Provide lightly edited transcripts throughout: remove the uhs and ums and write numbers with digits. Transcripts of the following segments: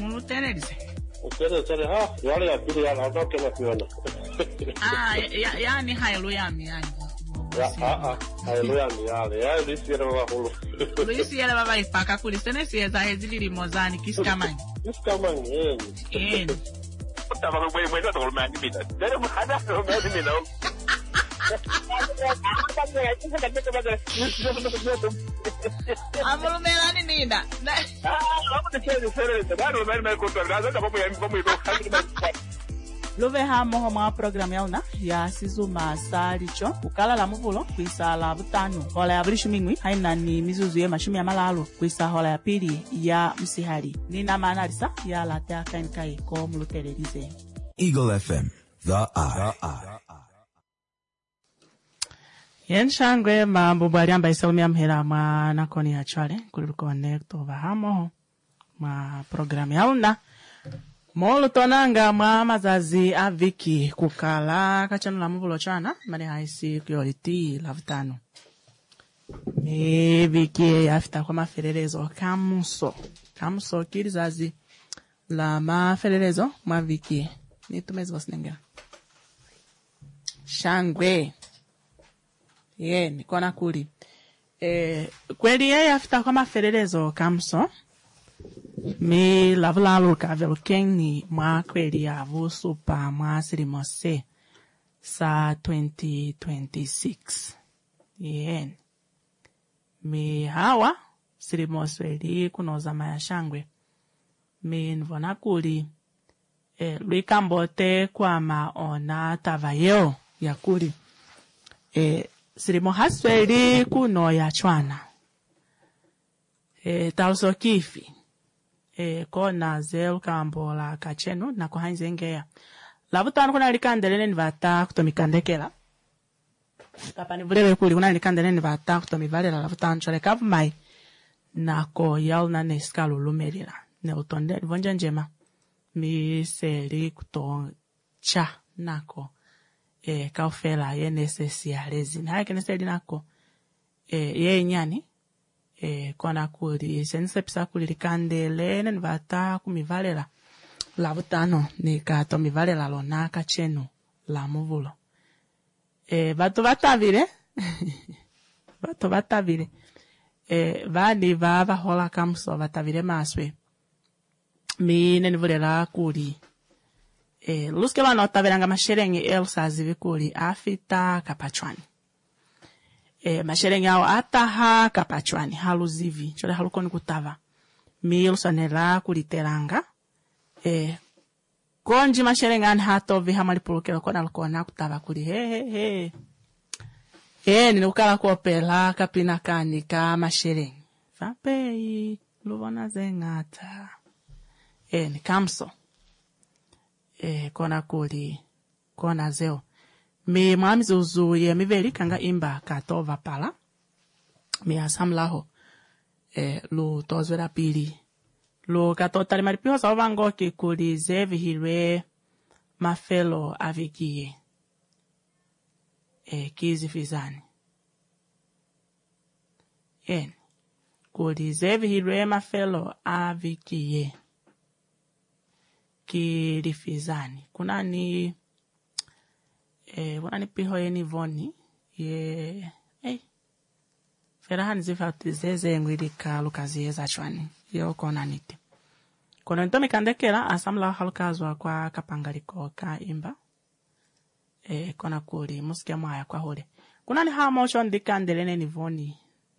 mulutererize. Utere ha, yale ya pili ya ndoke na kuona. Yani haleluya yani. Haleluya yale. Ya lisiera wa hulu. Lisiera baba ipaka kulisene sieza hezili mozani kiskamani. Kiskamani. Tava no meio do mani mina. Dere muhada no mani mina. Amulu melani nida. Love hamo mwa programu yauna ya sizuma salicho ukala la muvulo kuisa la butano hola ya brishu mingwi haina ni mizuzu ya mashumi ya malalo kuisa hola ya pili ya msihari nina maana lisa ya latea kainkai ko mulutererize. Eagle FM, the eye. Yen shangwe mambo bwali amba isalumia mhera mwana koni ya chwale connect over hamo ma programu yauna molo tonanga mwa mazazi aviki kukala kachano la muvulo chana mani haisi priority lavutano me viki afita kwa mafererezo kamuso kilizazi la mafererezo mwa viki nitumezi wasinengera shangwe nikona kuli kweli yeye afita kwa mafererezo kamuso mi lavula luka velkengi mwa kweli ya vusu pa mwa sirimose sa 2026. Mi hawa sirimose li kunoza maya shangwe. Mi nvona kuli luikambote kwa maona tavayeo ya kuli. Sirimo hasweli kuno ya chwana. Tauso kifi. Kona zelu kambola kachenu na kuhanze ngea. Lavutano kuna likandelene nivata kutomikandekela. Kapani vulewe kuli kuna likandelene nivata kutomivalela lavutano chole kapu mai. Nako yal na neskalu lumerila. Ne utonde livonja njema. Mi seli kutoncha nako. Kaufela ye nesesi ya lezi. Na hake neseli nako. Ye nyani. Kona kuli sensepisa kuli likandele nivata kumivalela lavutano nikato mivalela lona kachenu la muvulo. Bato batavile vani vava hola kamso batavile maswe mine nivulela kuli luske vano otavelanga masherenge elsa zivi kuli afita kapachwani. Masherenge ao ataha kapachwani haluzivi chole halukoni kutava milsonela kuliteranga konji masherenge an hatovi hamalipulukelo kona lukona kutava kuli he ni ukala kuopela kapina kanika masherenge vapei luvona zengata ni kamso kona kuli kona zeo mi mwamizuzu ye miveli kanga imba katova pala mi asamlaho lu tozwera pili lu katotali maripiho sa ovango kikuli zevi hirwe mafelo avikie kizi fizani kuli zevi hirwe mafelo avikie kilifizani kunani piho yeni voni ye ferahani zifati zeze ngwilika lukazi yeza chwani yo kona niti kono ntomi kandekela asamla halukazwa kwa kapangaliko ka imba kona kuli musikia mwaya kwa hole kunani haa mocho ndikandelene ni voni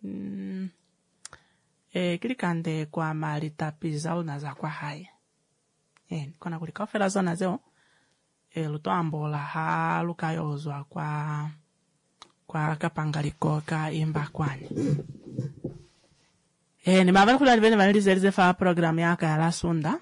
kilikande kwa malita pizao na za kwa haye kona kuli kofela zona zeo lutoambola halukayozwa kwa kapangaliko ka imba kwani ni mavali kula livene vanilizelize fa programu yaka ya la sunda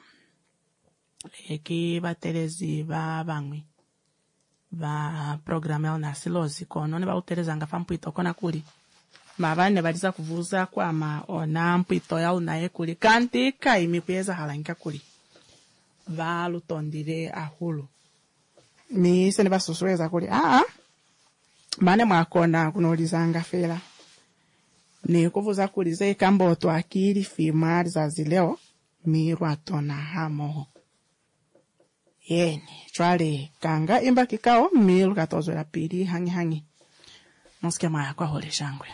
ki batelezi ba bangwi ba programu ya unasilozi kono ni ba uteleza nga fa mpwito kona kuli mavane baliza kuvuza kwa maona mpwito ya unaye kuli kanti kaimi kuyeza halanka kuli va lutondire ahulu mi sene basosoeza kuli mane mwakona kunolizanga fela ni kuvuza kulize kamboto akili fimari za zileo mirwa tona hamo. Yeni, chwale kanga imba kikao milu katozo la pili hangi. Nosikia maya kwa hole shangwe.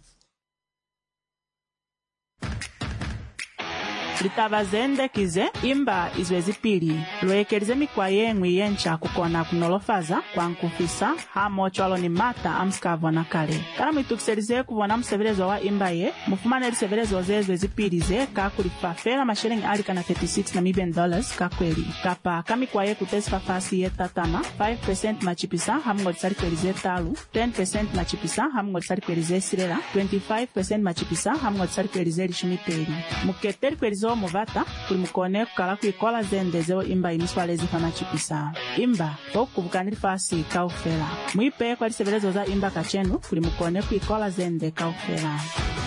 Litavazende kize imba izwezi pili lwekerize mikwa yengwi yencha kukona kunolofaza kwa nkufisa hamo chwalo ni mata amskavo na kale kala mwitukiselize kuvona mseverezo wa imba ye mufumane liseverezo zezwezi pili ze kakulipa fela mashilingi alika na $36 Namibian kakweli kapa kamikwa ye kutesifa fasi ye tatama 5% machipisa hamungo lisari kwelize talu 10% machipisa hamungo lisari kwelize sirela 25% machipisa hamungo lisari kwelize lishimiteli muketeri kwelize muvata kuli mukone kukala kuikola zendezeo imba imiswalezi fana chipisa imba tokubukanili fasi kaufela mwipe kwa lisebelezo za imba kachenu kuli mukone kuikola zende kaufela.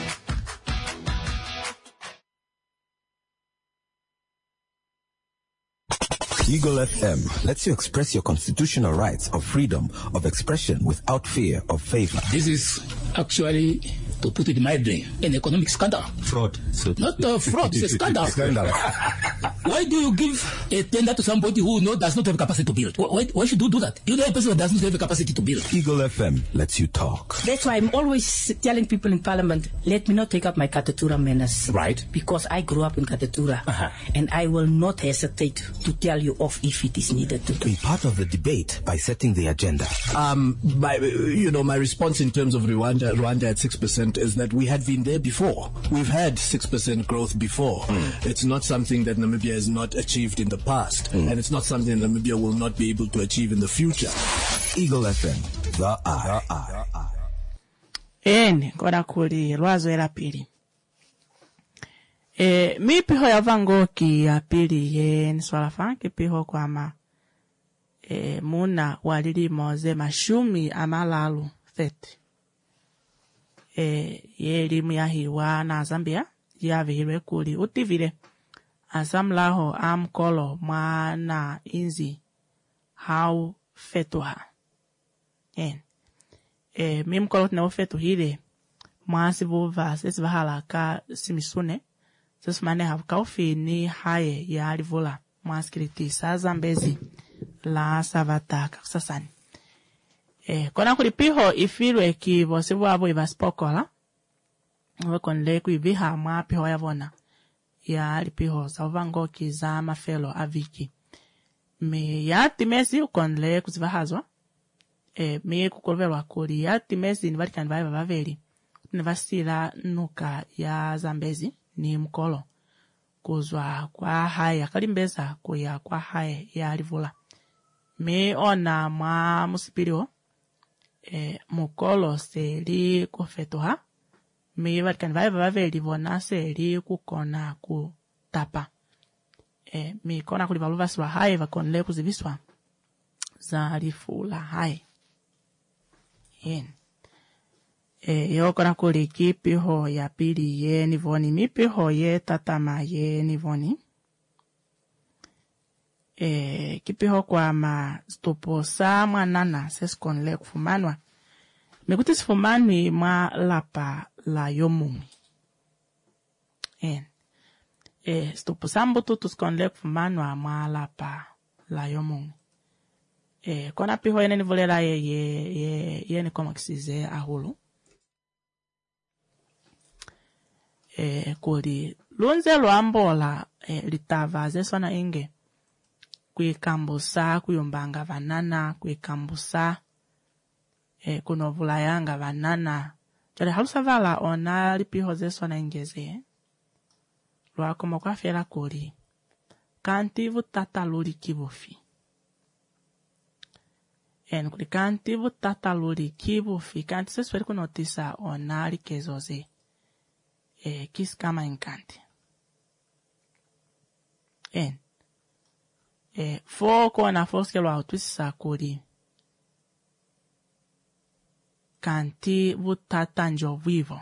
Eagle FM lets you express your constitutional rights of freedom of expression without fear of favor. This is actually, to put it mildly, an economic scandal. Fraud. So not fraud, it's a scandal. Scandal. Why do you give a tender to somebody who does not have capacity to build? Why should you do that? You know a person that does not have the capacity to build. Eagle FM lets you talk. That's why I'm always telling people in Parliament, let me not take up my Katatura menace. Right. Because I grew up in Katatura. And I will not hesitate to tell you off if it is needed to. Be part of the debate by setting the agenda. My response in terms of Rwanda at 6% is that we had been there before. We've had 6% growth before. It's not something that Namibia has not achieved in the past. And it's not something Namibia will not be able to achieve in the future. Eagle FM, the eye. Eni, kona kuli lwazo ela pili. Mipiho ya vango ki ya pili ye niswalafa kipiho kwa ma muna walili moze mashumi amalalu 30. Ye limu ya hiwa na Zambia ya vihirwe kuli utivile asamlaho amkolo mwana inzi hau fetuha. Mimkolo tina ufetu hile mwasi vuva sesi vahala ka simisune sesi mane haukaufi ni haye ya alivula mwaskiliti sa Zambezi la savataka kusasani. Kona kulipiho ifilwe ki vosivu abo ivasipokola wekonle kuiviha mwapiho ya vona ya lipiho za uvango ki za mafelo aviki me ya timesi ukonle kuzivahazwa me kukolvelwa kuli ya timesi nivalikani vaiva vaveli nivasila nuka ya Zambezi ni mkolo kuzwa kwa haya kalimbeza kuya kwa haya ya alivula me ona mwa musipilio mukolo seli kufetuha me valikani vaiva vaveli vona seli kukona kutapa me kona kulivaluvaswa haya vakonle kuziviswa za alifula haya yokona kuli kipiho ya pili ye nivoni mipiho ye tatama ye nivoni kipiho kwa ma stoposa mwanana sesikonle kufumanwa mekuti sifumanwi mwa lapa la yomungi stoposa mbututu sikonle kufumanwa mwa lapa la yomungi kona piho yene nivolera ye ni koma kisize ahulu kuli lunze lwambola litavaze sona inge kuikambusa kuyombanga vanana kuikambusa kunovula yanga vanana jale halusavala ona lipiho ze sona ingeze lwakoma kwa fiera kuli kantivu tata luli kibufi kuli kantivu tata luli kibufi kanti sesweri kunotisa ona likezoze kis kama enkanti foko na foskelo autwisa kuli kanti vutata njovivo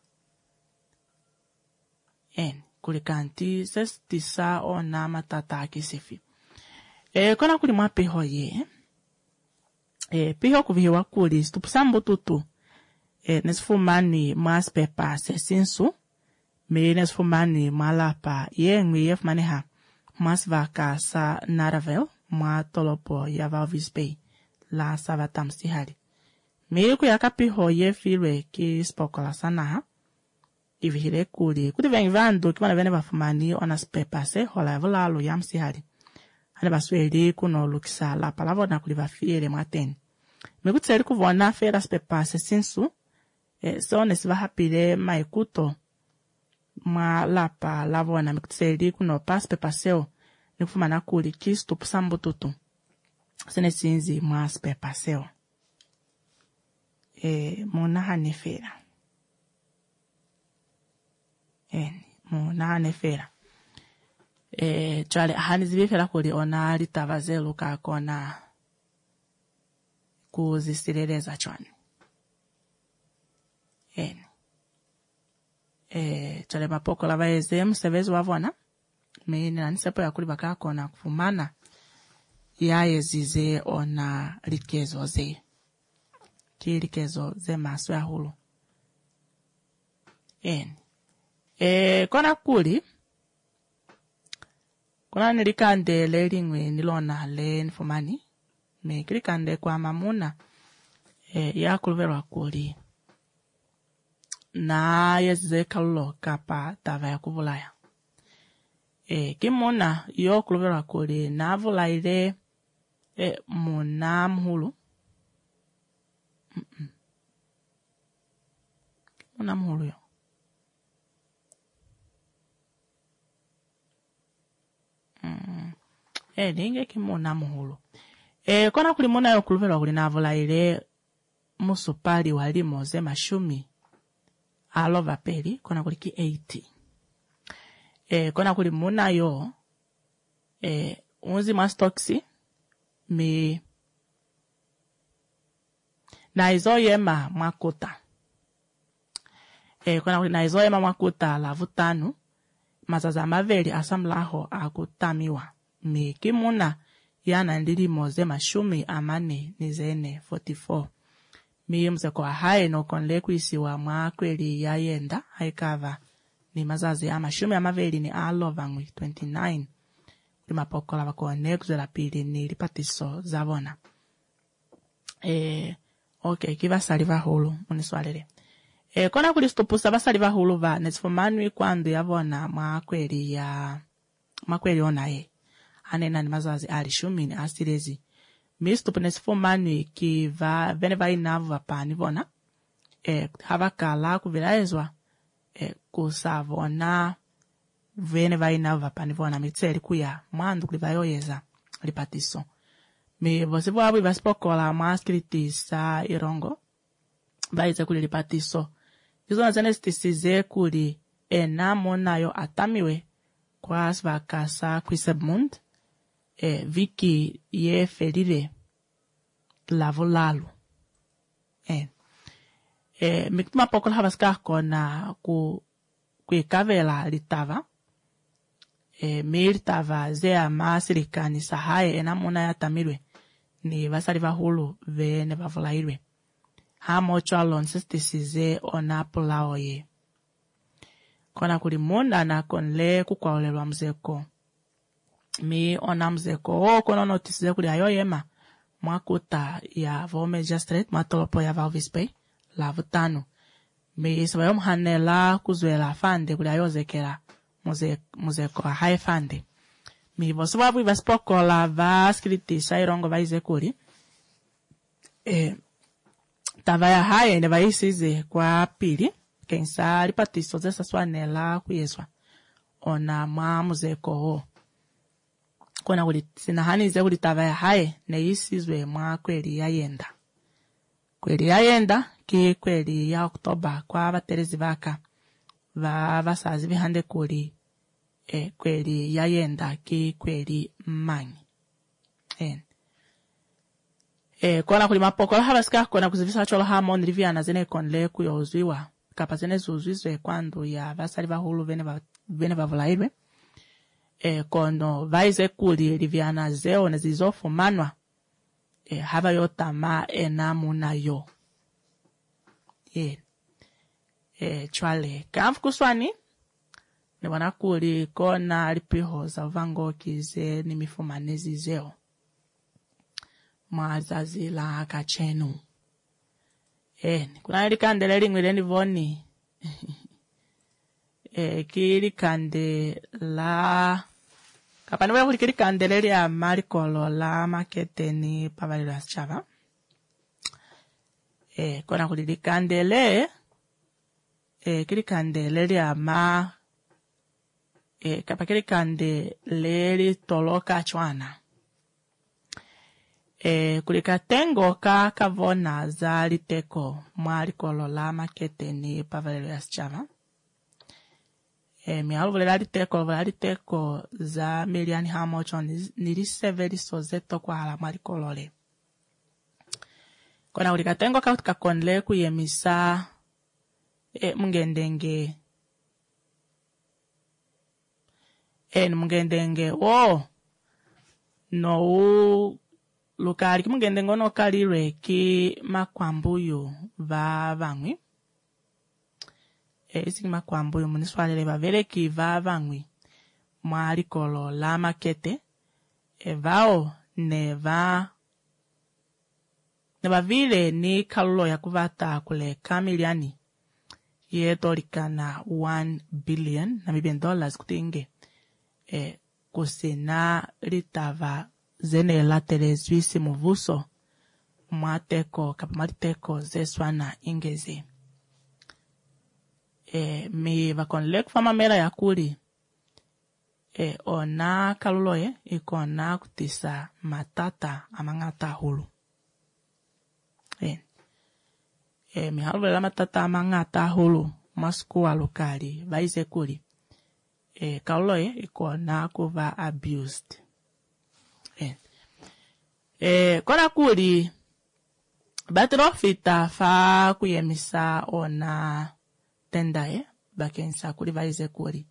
kuli kanti sestisa ona matata akisifi kona kuli mwa piho ye piho kuvihiwa kuli stupusambo tutu nesifumani mwa spepa sesinsu Menes fumani malapa yengwi yefmani ha. Mas vaka sa Naravel, ma tolopo ya Walvis Bay, la savatam stihari. Meku yakapiho ye filwe ki spokola sana ha. Ivihire kuli. Kuti vengvando kima vene vafumani onas pepase hola volalo yam stihari. Hane basweli kuno lukisa la palavona kuliva fiere mateni. Mekutseri kuvona feras pepase sinsu, so nesiva hapile maikuto. Ma lapa lavona mikutseli kuno pas pepaseo nikufumana kuli kistu pusambututu sene sinzi mas pepaseo muna hanefera muna hanefera chale hanizibifera kuli ona litavazelu kakona kuzisireleza chwane chale mapoko lava ezemu sevezu wavona mene nanisepo yakuli bakakona kufumana yayezize ona likezo ze kilikezo ze maso ya hulu kona kuli kona nilikande lelingwe nilona le nfumani me kilikande kwa mamuna yakuluverwa kuli na yezize kalulo kapa tava ya kuvulaya kimona yo kuluvera kuli na vulaire muna mhulu muna mhulu yo ninge kimona mhulu kona kuli mona yo kuluvera kuli na vulaire musupali walimo ze mashumi alova peli kona kuli ki 80 kona kuli muna yo unzi mastoksi mi na izoyema mwakuta kona kuli na izoyema mwakuta la vutanu mazaza maveli asamlaho akutamiwa mi kimuna yana ndilimo ze mashumi amane nizene 44 mi mzeko hae no konle kuisiwa mwakweli yayenda haikava ni mazazi amashumi amaveli ni alova ngwi 29 limapokola bakone kuzela pili ni lipatiso zavona okay kiva saliva hulu muniswalele kona kulistupusa basaliva hulu va nesifumanwi kwandu yavona mwakweli onaye anena ni mazazi alishumi ni asirezi mistupu nesifumanwi kiva vene vai navu vapani vona havakala kuvilaezwa kusavona vene vai navu vapani vona mitseli kuya mwandu kulivayoyeza lipatiso mi vosivu abuivasipokola mwaskiritisa irongo vaize kuli lipatiso izona zene sitisize kuli namonayo atamiwe kwa svakasa kwisebmund viki ye felile lavolalu mikutuma pokola havaskakona kuikavela litava mi litava zea masirikani sahaye enamona yatamilwe ni vasali vahulu vene vavolailwe hamocho alon sistisize onapulao ye kona kulimunda na konle kukwaolelwa mzeko mi ona mzeko kona notisize kuli ayoyema mwakuta ya Vomeja Street matolopo ya Walvis Bay la vutano mi sabayo mhanela kuzwela fande kuli ayozekela muzeko hae fande mi vosubabuivasipokola vaskritisa irongo vaize kuli tavaya haye ne vaisize kwa pili kensa lipatiso zesa swanela kuyeswa ona mwa muzeko ho kona kuli sinahanize kuli tavaya haye ne isizwe mwa kweli yayenda ki kweli ya Oktoba kwa vaterezi vaka vasazi vihande kuli kweli yayenda ki kweli manyi kona kuli mapokola havasika kona kuzivisa cholo hamon riviana zene konle kuyozwiwa kapa zene zuzwizwe kwandu ya vasali vahulu vene vavulailwe kono vaize kuli riviana zeo na zizofumanwa hava yotama enamuna yo chwale kamfu kuswani nibona kuli kona alipihoza uvangokize ni mifumanezi zeo mwazazi la kachenu. Kuna likandele lingwile nivoni kili kande la kapaniwe kuli kili kandele lya marikolo la makete ni pavalilo asichava. Kona kuli likandele kili kandele lya ma kapa kili kandele li toloka chwana. Kulika tengo ka kavona za liteko marikolo la makete ni pavalilo asichava. Mialu liteko za miliani hamocho niliseveli sozeto kwa hala marikolole. Kona ulika tengo ka utikakonle kuyemisa mungendenge. Mungendenge no lukari ki mungendenge no kalire ki makwambuyu va vangwi. Isi makwambuyu muniswalele bavele ki va vangwi marikolo la makete vao neva vile ni kalulo ya kuvata kule kamiliani yetorikana 1 billion Namibian dollars kutinge kusina litava zene la telezwisi muvuso mwateko kapamateko zeswana ingezi. Mi vakonle kufama mera ya kuli ona kaluloye ikona kutisa matata amangata hulu. Mi haluvela matata amangata hulu maskuwa lukali vaize kuli. Kaluloye ikona kuva abused. Kona kuli batrofita fa kuyemisa ona tendae bakensa kuli vaize kuli.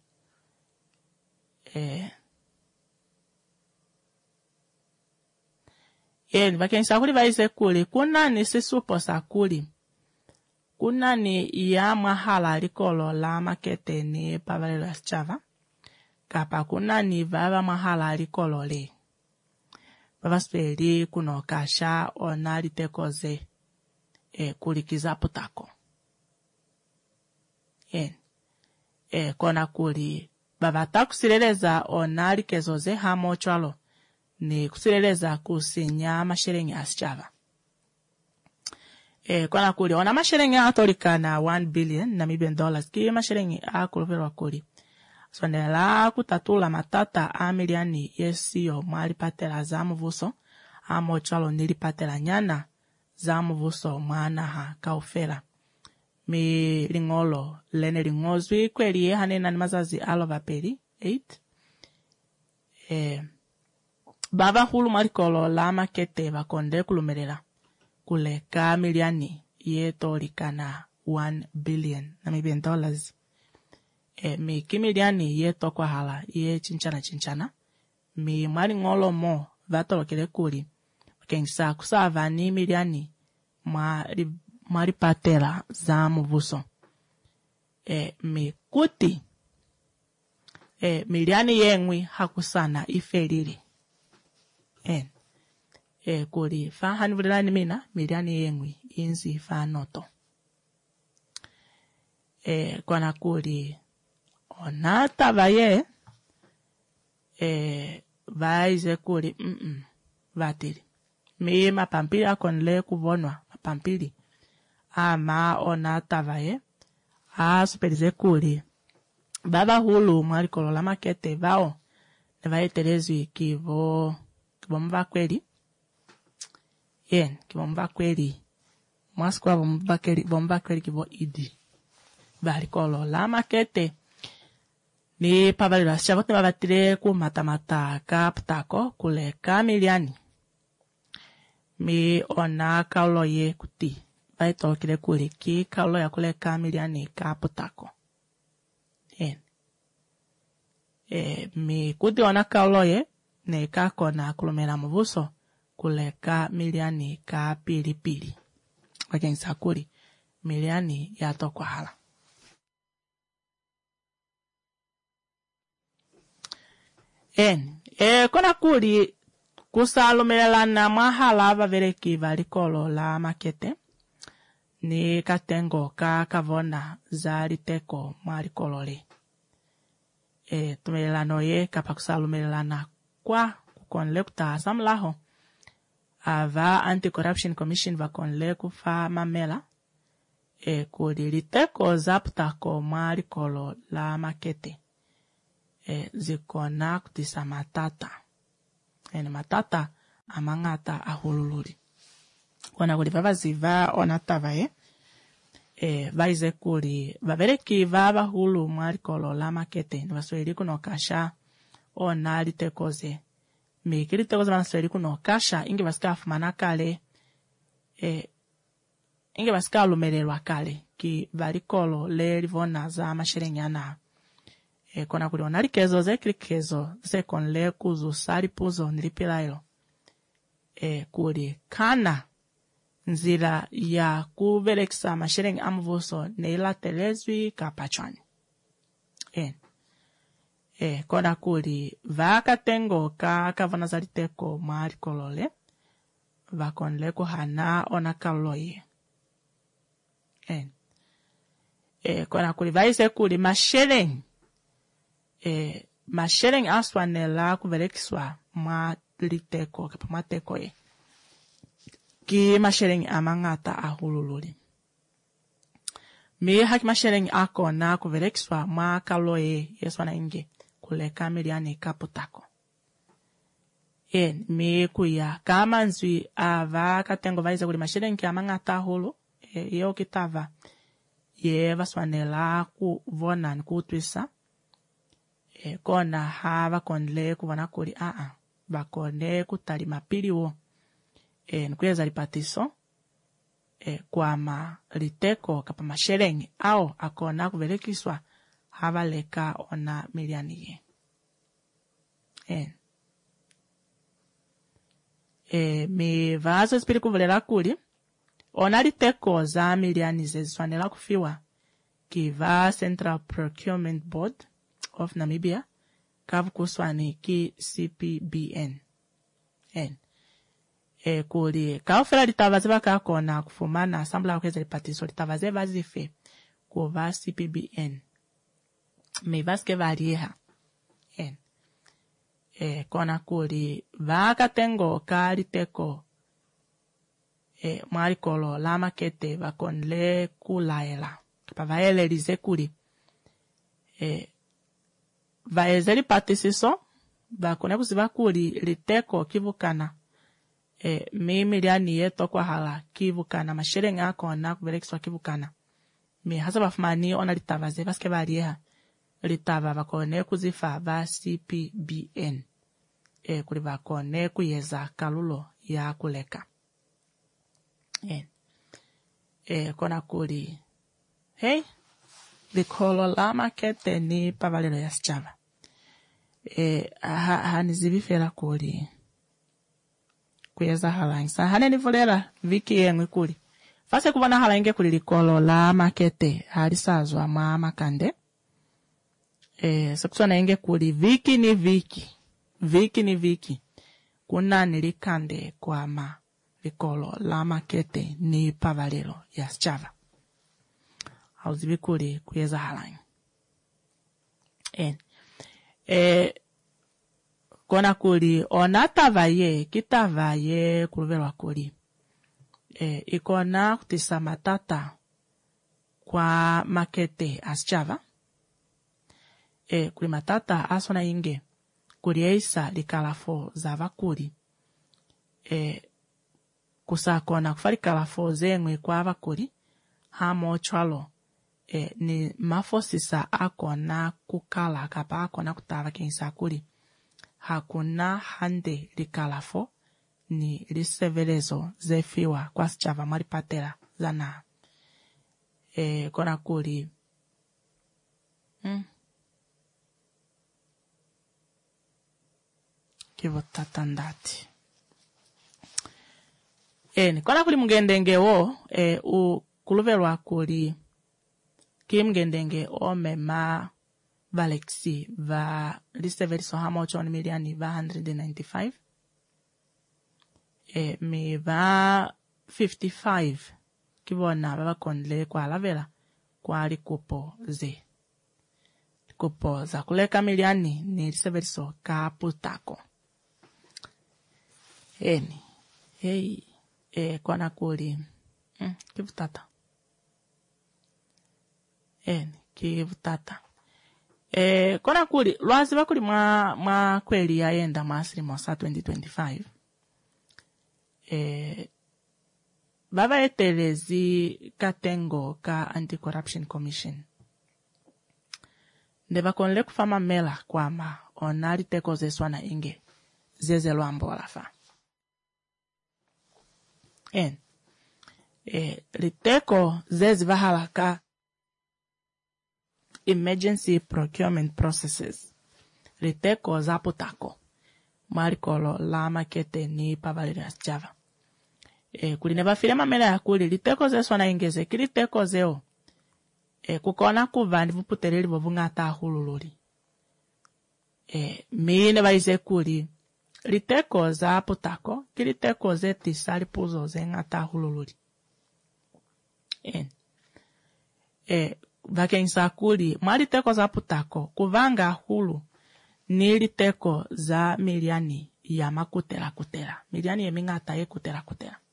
Bakensa kuli vaize kuli kuna ni sisupo sa kuli. Kuna ni ya mahala likolo la makete ni pavalilo asichava. Kapa kuna ni vava mahala likolo le. Baba speli kuno kasha ona litekoze kulikiza putako. Kona kuli baba ta kusileleza ona likezoze hamo chwalo ni kusileleza kusinya mashirengi asichava. Kona kuli ona mashirengi atolika na 1 billion Namibian dollars ki mashirengi akuluverwa kuli. Sondela kutatula matata amiliani yesiyo mwali patela za muvuso amo chalo nili patela nyana za muvuso mwana ha kaufera. Mi lingolo lene lingozwi kweli hanena ni mazazi alova peri 8. Baba hulu marikolo la makete vakonde kulumerera kuleka miliani yetorikana 1 billion Namibian dollars. Mi kimiliani yeto kwa hala ye chinchana mi mwari ngolo mo vatolokele kuli kengisa kusava ni miliani mwari patela za muvuso. Mi kuti miliani yengwi hakusana ifelili. Kuli fa hanvulani mina miliani yengwi inzi fa noto. Kwana kuli ona tavaye vaize kuli vatili. Mi mapampili akonle kuvonwa mapampili ama ona tavaye superize kuli baba hulu mwalikolo la makete vao nevaye telezwi kivo mva kweli. Kivo mva kweli mwasikwa mva kweli kivo idi balikolo la makete ni pavalilo asichava vavatile ku matamata ka putako kuleka miliani. Mi ona kaulo ye kuti vaitolokile kuli ki kaulo ya kuleka miliani ka putako. Mi kuti ona kaulo ye ne ka kona kulumela muvuso kuleka miliani ka pilipili. Wakensa kuli miliani ya tokwa hala. Kona kuli kusalumelelana mwahala ababereki balikolo la makete ni katengo ka kavona za liteko mwalikolole. Tumelelano ye kapa kusalumelelana kwa kukonle kutasa mlaho ava Anti-Corruption Commission vakonle kufa mamela kuli liteko zaputako mwalikolo la makete zikona kutisa matata matata amangata ahululuri kona kuli vava ziva onatava vaize kuli vabereki vava hulu mwalikolo la makete ni vasweli kuno kasha ona litekoze miki litekoze vanasweli kuno kasha ingi vasika fumana kale ingi vasika lumelelwa kale ki valikolo le livona za masherenyana kona kuli onalikezo zeklikezo zekonle kuzu sali puzo nilipilailo kuli kana nzira ya kuvelekisa mashereng amvuso neila telezwi kapachwani kona kuli vakatengo ka kavona zaliteko mwalikolole vakonle kuhana onakaloye kona kuli vaise kuli mashereng aswanela kuvelekiswa mwa liteko kapa mateko ki mashereng amangata ahululuri mi haki mashereng akona kuvelekiswa mwa kaloye yeswana inge kuleka miliani kaputako mi kuya kama nzwi ava katengo vaize kuli mashereng ki amangata ahulu yo kitava ye vaswanela kuvona nkutwisa kona hava konle kuvona kuli bakone kutali mapiliwo nkuyeza lipatiso kwama liteko kapa mashereng ao akona kuvelekiswa hava leka ona miliani mi vazo spiri kuvulela kuli ona liteko za miliani zeziswanela kufiwa kiva Central Procurement Board of Namibia kavukuswani ki CPBN kuli kaofela litavaze vakakona kufumana asambla kweza lipatiso litavaze vazife kuva CPBN mivaske varieha kona kuli vakatengo ka liteko mwalikolo la makete vakonle kulaela kapa vaelelize kuli vaeze lipatisiso vakone kuziva kuli liteko kivukana mi miliani yeto kwa hala kivukana mashereng akona kuvelekiswa kivukana mi hasa bafumani ona litavaze vaske varieha litava vakone kuzifa va CPBN kuli vakone kuyeza kalulo ya kuleka kona kuli likolo la makete ni pavalelo ya sichava hanizibifera kuli kuyeza halangisa hane nivulela viki yengwe kuli fase kuvona halange kuli likolo la makete halisazwa mwa makande sekusona inge kuli viki ni viki kuna nilikande kwa ma likolo la makete ni pavalelo ya sichava hauzibi kuli kuyeza halange kona kuli onatavaye kitavaye kuluvelwa kuli ikona kutisa matata kwa makete asichava kuli matata asona inge kuli eisa likalafo zava kuli kusakona kufa likalafo zengwe kwa vakuli hamo chwalo ni mafosisa akona kukala kapa akona kutava kenisa kuli hakuna hande likalafo ni lisevelezo zefiwa kwa sichava maripatela zana kona kuli kivo tatandati kona kuli mgendenge wo kuluvelwa kuli kimgendenge omema valexi va liseveriso hamilton miliani va 195 mi va 55 kivona va kondle kwa lavela kwa likupo ze kupo za kuleka miliani ni liseveriso kaputako hey kona kuli kivutata kivutata kona kuli lwazi bakuli mwa kweli yaenda masiri mosa 2025 baba etelezi katengo ka anti-corruption commission ndeba konle kufama mela kwama onali teko zeswana inge zeze lwambola fa liteko zezi vahalaka emergency procurement processes liteko zaputako marikolo la makete ni pavalira java kuli bafile mamela yakuli liteko zeswana ingeze kiliteko zeo kukona kuvani vuputeleli vovungata hulululi mine baize kuli liteko zaputako kiliteko zetisa lipuzo zengata hulululi vakenisa kuli mwaliteko zaputako kuvanga hulu ni liteko za miliani ya makutela miliani yemingata ye kutela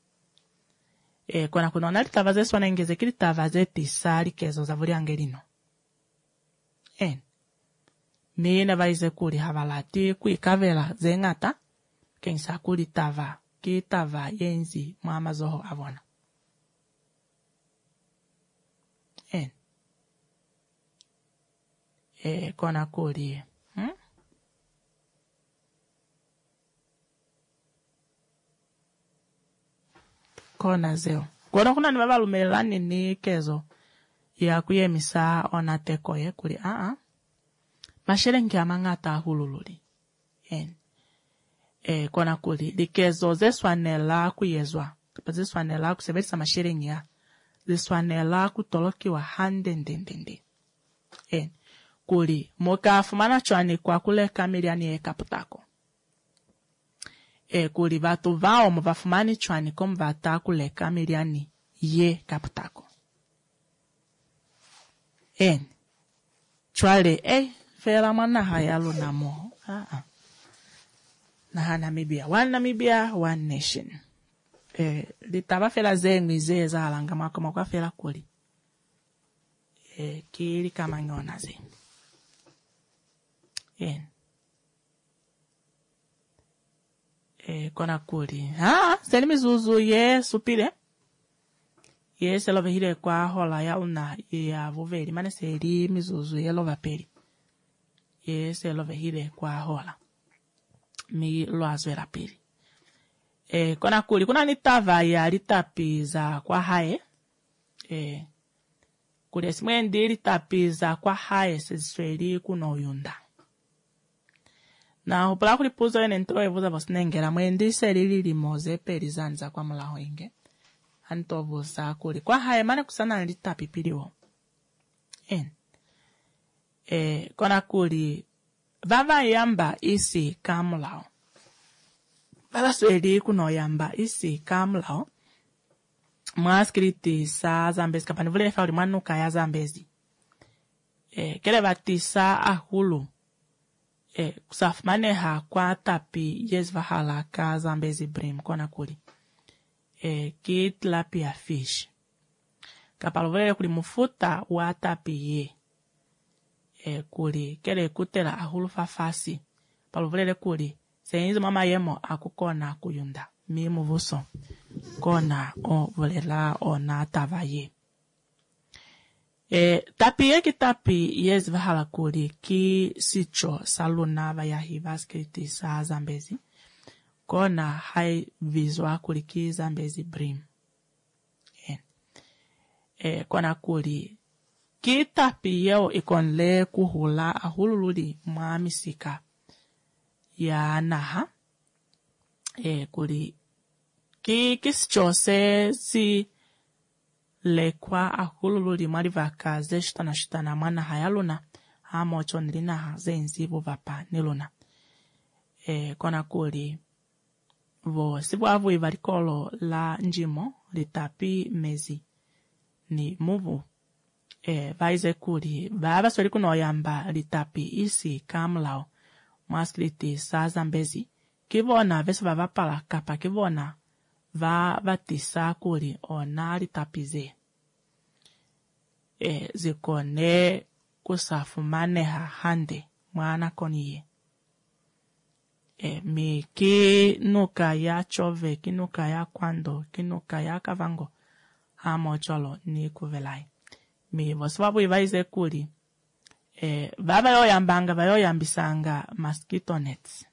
kona kunona litava zeswana ingeze kilitava zetisa likezo za vuliangelino mine baize kuli havalati kuikavela zengata kenisa kuli tava kitava yenzi mwamazoho avona kona kuli kona zeo kona kuna nivalumelani ni kezo ya kuyemisa onateko ye kuli masherengi amangata hulululi kona kuli likezo zeswanela kuyezwa zeswanela kusebetisa masherengi ya zeswanela kutolokiwa handendendende kuli moka fumana chwani kwa kuleka miliani ye kaputako kuli vatu vao mvafumani chwani kom vata kuleka miliani ye kaputako chwale fera mana hayalo namo na Namibia one nation litaba fela zengwi zeza alanga makoma kwa fela kuli kili kama ngona ze kona kuli seli mizuzu ye supile ye selove hile kwa hola ya una ya vuveli mane seli mizuzu ye lova peli ye selove hile kwa hola mi loazwela peli kona kuli kuna nitava ya litapiza kwa hae kuli simwendi litapiza kwa hae sezisweli kuno yunda na upala kulipuzo ene ntro evuza vosinengela mwendi seli limoze peli zanza kwa mulaho inge antovuza kuli kwa hae mane kusana litapipiliwo kona kuli vava yamba isi kamulao vava sweli kuno yamba isi kamulao mwaskriti sa zambezi kapani vule fauli mwanuka ya zambezi kele batisa ahulu kusafmaneha kwa tapi yezvahala ka zambezi brim kona kuli kitlapia fish kapalovele kuli mufuta wa tapi ye kuli kele kutela ahulu fafasi palovele kuli seinzi mama yemo akukona kuyunda mi muvuso kona o volela ona tavaye tapi ye kitapi yezvahala kuli ki sicho saluna vayahi vaskriti sa zambezi kona hai vizwa kuli ki zambezi brim kona kuli ki tapi yeo ikonle kuhula ahulululi mwa misika ya naha kuli ki kisicho se si lekwa ahulululi marivaka zeshitana mwana hayaluna hamocho nilina zenzi vapa niluna. Kona kuli vo sibuavu ivarikolo la njimo litapi mezi ni muvu. Vaize kuli baba sweli kuno yamba litapi isi kamlao maskliti sa Zambezi kivona vesi vavapala kapa kivona vatisa kuli ona litapize. Zikone kusafumaneha hande mwana koniye. Mi kinuka ya chove, kinuka ya kwando, kinuka ya kavango hamocholo ni kuvelai. Mi voswabu ivaize kuli vava yo yambanga vayo yambisanga mosquito nets.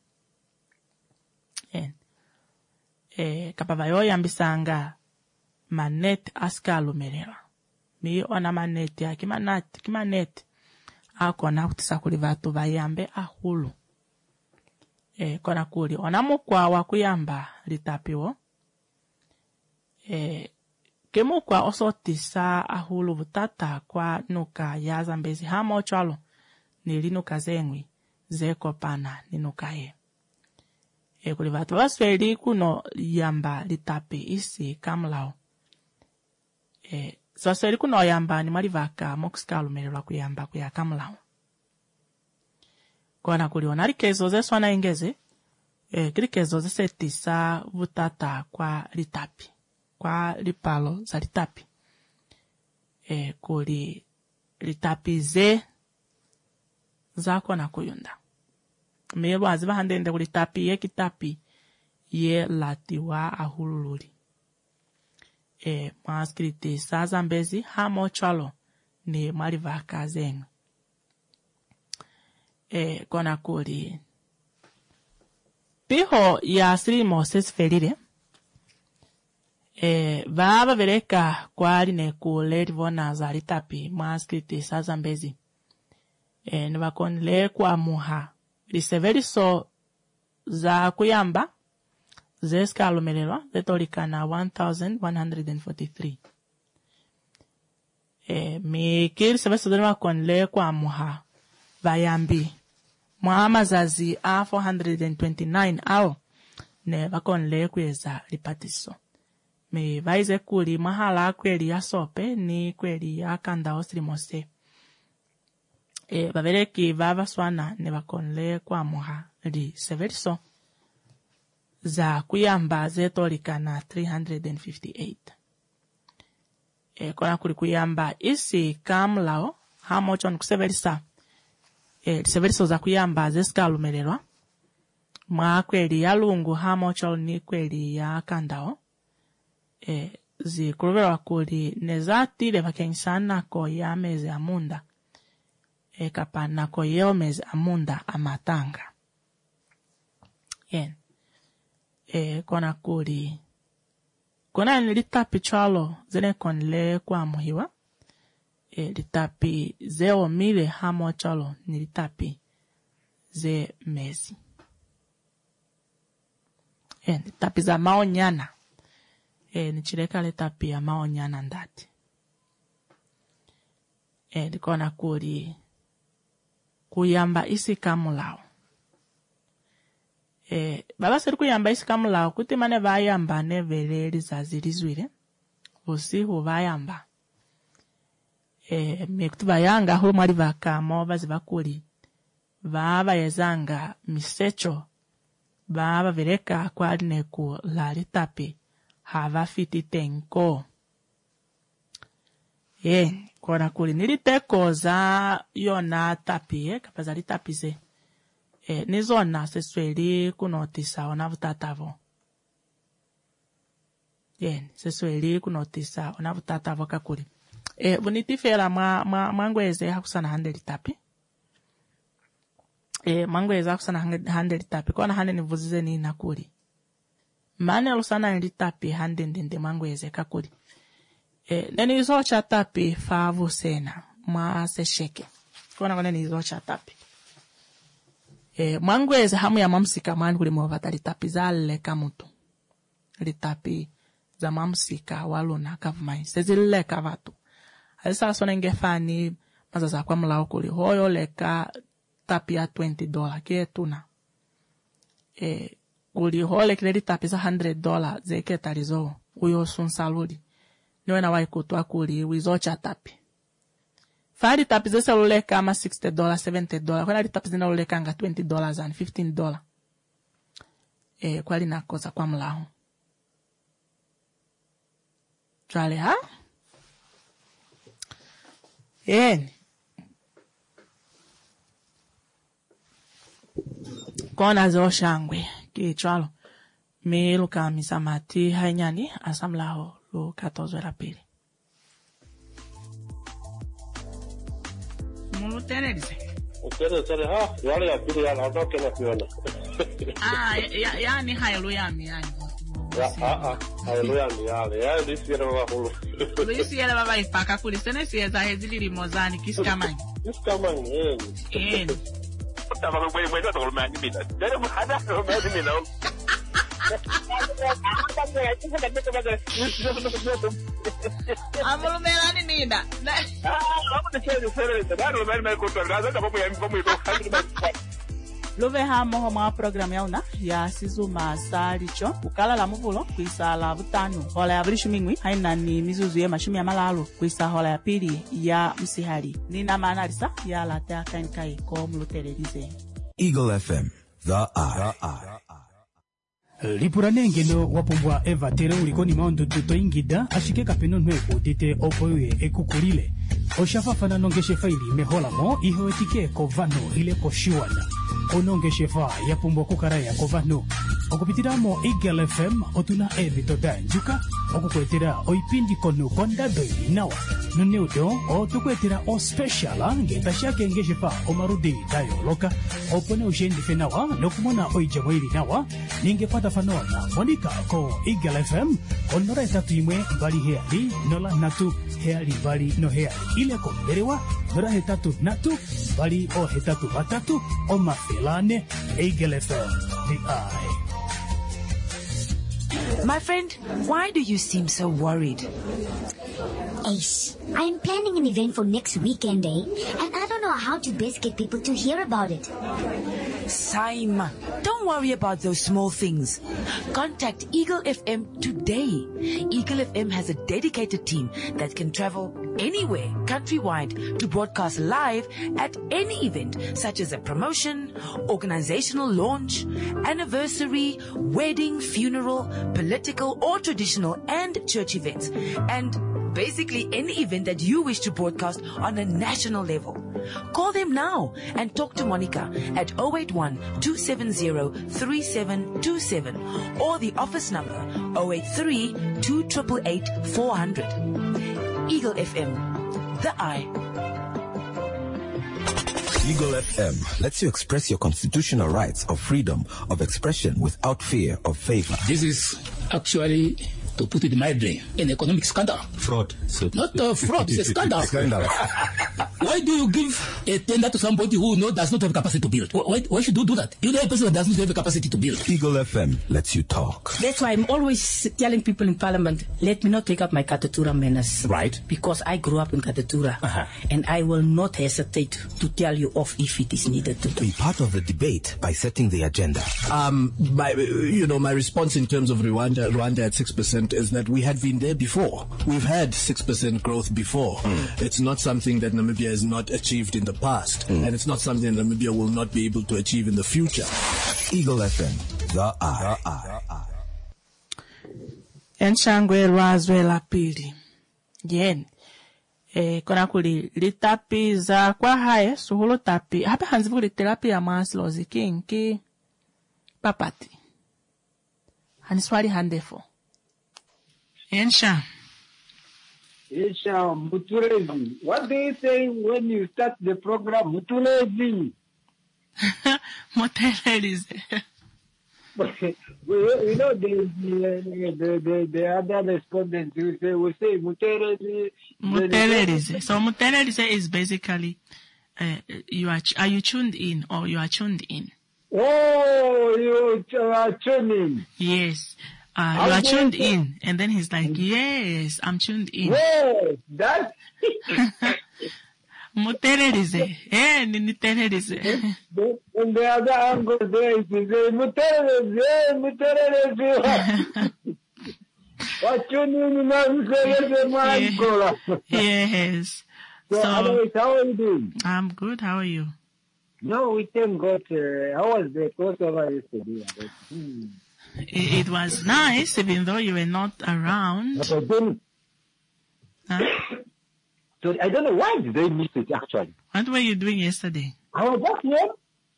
Kapa vayo yambisanga manet askalumerera. Mi ona maneti ya kimaneti akona kutisa kuli vatu vayambe ahulu. Kona kuli ona mukwa wakuyamba litapiwo. Kemukwa osotisa ahulu vutata kwa nuka ya Zambezi hamochalo nili nuka zengwi zekopana ni nuka ye. Kuli vatu vasweli kuno yamba litapi isi kamlao. Swasweli kuno yamba ni malivaka mokusikalumerelwa kuyamba kuya kamlao. Kona kuli ona likezo ze swana ingeze, kilikezo ze setisa vutata kwa litapi. Kwa lipalo za litapi. Kuli litapi ze zako na kuyunda. Melo aziva handende kuli litapi ye kitapi ye latiwa ahulululi. Maskriti sa Zambezi hamochalo ni malivaka zengu. Kona kuli piho ya silimo sesifelire. Vava vereka kwa line kuleti vona za litapi maskriti sa Zambezi. Nivakonle kwa muha. Liseveliso za kuyamba zeska alumelelwa zetolikana 1143. Mikiri seveliso nivakonle kwa muha vayambi. Muhama zazi a 429 ao ne vakonle kuyeza lipatiso. Me vaize kuli mahala kweli ya sope ni kweli ya kanda osrimose. Vavereki vava swana ne vakonle kwa muha li severiso za kuyamba zetolika na 358. Kona kuli kuyamba isi kamlao hamochon kuseverisa. Severiso za kuyamba zesikalumelelwa. Mwa kweli ya lungu hamochon ni kweli ya kandao. Zikuluvela kuli nezati le vakengsana ko ya meze amunda. Kapana ko yeo meze amunda amatanga. Kona kuli kona litapi chalo zene konle kwa muhiwa. Litapi zeo mile hamo chalo ni litapi ze mezi. Litapi za maonyana. Nichileka litapi ya maonyana ndati. Dikona kuli kuyamba isi kamulao. Baba seri kuyamba isi kamulao kuti mane vayamba ne veleli za zilizwile. Usi hu vayamba. Mekutu vayanga hulu mwali vakamo vazi vakuli. Vava yezanga misecho. Vava vereka kwa neku la litapi. Hava fiti tenko. Kona kuli niliteko za yona tapi, kapaza litapize. Nizona sesweli kunotisa onavutatavo. Sesweli kunotisa onavutatavo kakuli. Bunitifera mangweze hakusana hande litapi. Mangweze hakusana hande litapi. Kona hande nivuzize ni nakuli. Mane alusana nilitapi hande ndende mangweze kakuli. Neni izocha tapi favu sena. Mwa sesheke. Kona neni izocha tapi. Mangweze hamu ya mamsika mani kuli mwavata litapi zale kamutu. Litapi za mamsika waluna kavumai. Sezile kavatu. Alisa asona ingefani mazaza kwa mlao kuli hoyo leka tapi ya $20 ke tuna kuli hole kile tapi za $100 zeke talizo uyo sun saludi niwe na waikutwa kuli wizocha tapi fari tapi zese luleka ama $60 $70 kwa li tapi zina luleka nga $20 and $15 kwa li nakoza kwa mlao chale ha kona zo shangwe ki chalo mi luka misamati hainyani asamlao lo 14 la pili mulu tenerize Utere ha, yale ya pili ya natoke na kuona. Yani haleluya mi yani. Haleluya ni yale. Ya lisi ya baba hulu. Lisi ya baba ipaka kulisene siya hezili limozani kisikamani. Kisikamani Utaba kwa mwenye to kolmani mina. Dere muhada no mezi mina. Amulumelani nina. Love hamo homa program yauna ya sizuma salicho ukala la muvulo kuisa la butano hola ya brishu mingwi haina ni mizuzu ye mashumi ya malalo kuisa hola ya pili ya msihali nina manalisa ya latea kankai ko mulutelerize Eagle FM, the eye. Lipurane ngeno wapumbwa Eva tere ulikoni maondo tuto ingida ashike kapeno nwe udite opoye ekukulile oshafafana nongeshe faili mehola mo iho etike kovano ile koshiwana onongeshe fa yapumbwa kukaraya kovano okupitiramo Eagle FM otuna evito danjuka okukwetera oipindi kono konda doi nawa noneudo otukwetera o special ngeta shake ngeshe fa omarudi dayo loka opone ushendi fenawa nokumona oijamwili nawa ningepata fanona monika ko Eagle FM onora etatu imwe bali heali nola natu heali bali no heali ile ko berewa nora hetatu natu bali o hetatu batatu o mafelane Eagle FM the eye. My friend, why do you seem so worried? Ace, I'm planning an event for next weekend, and I don't know how to best get people to hear about it. Saima, don't worry about those small things. Contact Eagle FM today. Eagle FM has a dedicated team that can travel anywhere countrywide to broadcast live at any event, such as a promotion, organizational launch, anniversary, wedding, funeral, political or traditional and church events, and basically any event that you wish to broadcast on a national level. Call them now and talk to Monica at 081-270-3727 or the office number 083-288-400. Eagle FM, the eye. Eagle FM lets you express your constitutional rights of freedom of expression without fear of favor. This is actually, to put it mildly, an economic scandal. Fraud. So not fraud, it's a scandal. Scandal. Why do you give a tender to somebody who does not have capacity to build? Why should you do that? You're the person that does not have the capacity to build. Eagle FM lets you talk. That's why I'm always telling people in Parliament, let me not take up my Katatura menace. Right. Because I grew up in Katatura. And I will not hesitate to tell you off if it is needed to. Be part of the debate by setting the agenda. My response in terms of Rwanda at 6% is that we had been there before. We've had 6% growth before. It's not something that Namibia has not achieved in the past, and it's not something that Namibia will not be able to achieve in the future. Eagle FM, the eye. Enshangwe rwazwe la pili. Yen. Kona kuli litapi za kwa hae suhulu tapi. Hapa hanzivu li terapi ya maslozi kinki papati. Haniswali handefo. Ensha, Mutulezi. What do you say when you start the program? Mutulezi. Mutelerize. You know the other respondents we say Mutelezi. Mutelerize. So Mutelerize is basically are you tuned in or you are tuned in? Oh, you are tuned in. Yes. You are tuned in. And then he's like, yes, I'm tuned in. Yes, that's... Mutererize. Nitererize. And the other uncle there is Mutererize. What you mean now? Yes. So, otherwise, how are you doing? I'm good. How are you? No, we thank God. How was the crossover yesterday? It was nice, even though you were not around. But I don't. Huh? So I don't know why did they miss it actually. What were you doing yesterday? I was just here.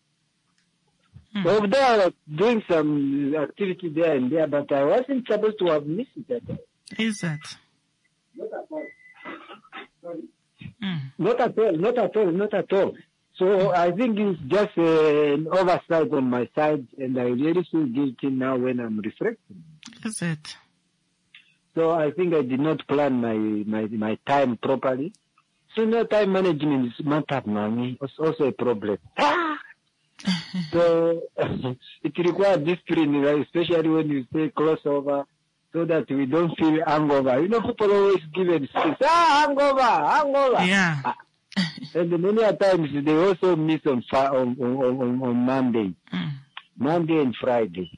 Over there doing some activity there and there, but I wasn't supposed to have missed it at all. Is that? Not at all. So I think it's just an oversight on my side, and I really feel guilty now when I'm reflecting. Is it? So I think I did not plan my time properly. So no, time management is matter, mommy. It's also a problem. So it requires discipline, especially when you say crossover, so that we don't feel hangover. You know, people always give an excuse. Hangover. Yeah. And many times they also miss on Monday, Monday and Friday.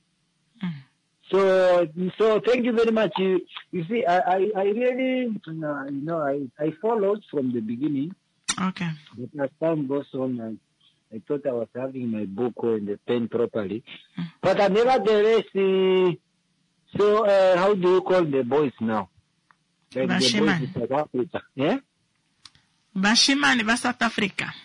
So thank you very much. You see, I really, I followed from the beginning. Okay. But as time goes on, I thought I was having my book and the pen properly. But nevertheless, so how do you call the boys now? Like Bashiman. The boys in South Africa. Yeah? Bashiman va South Africa.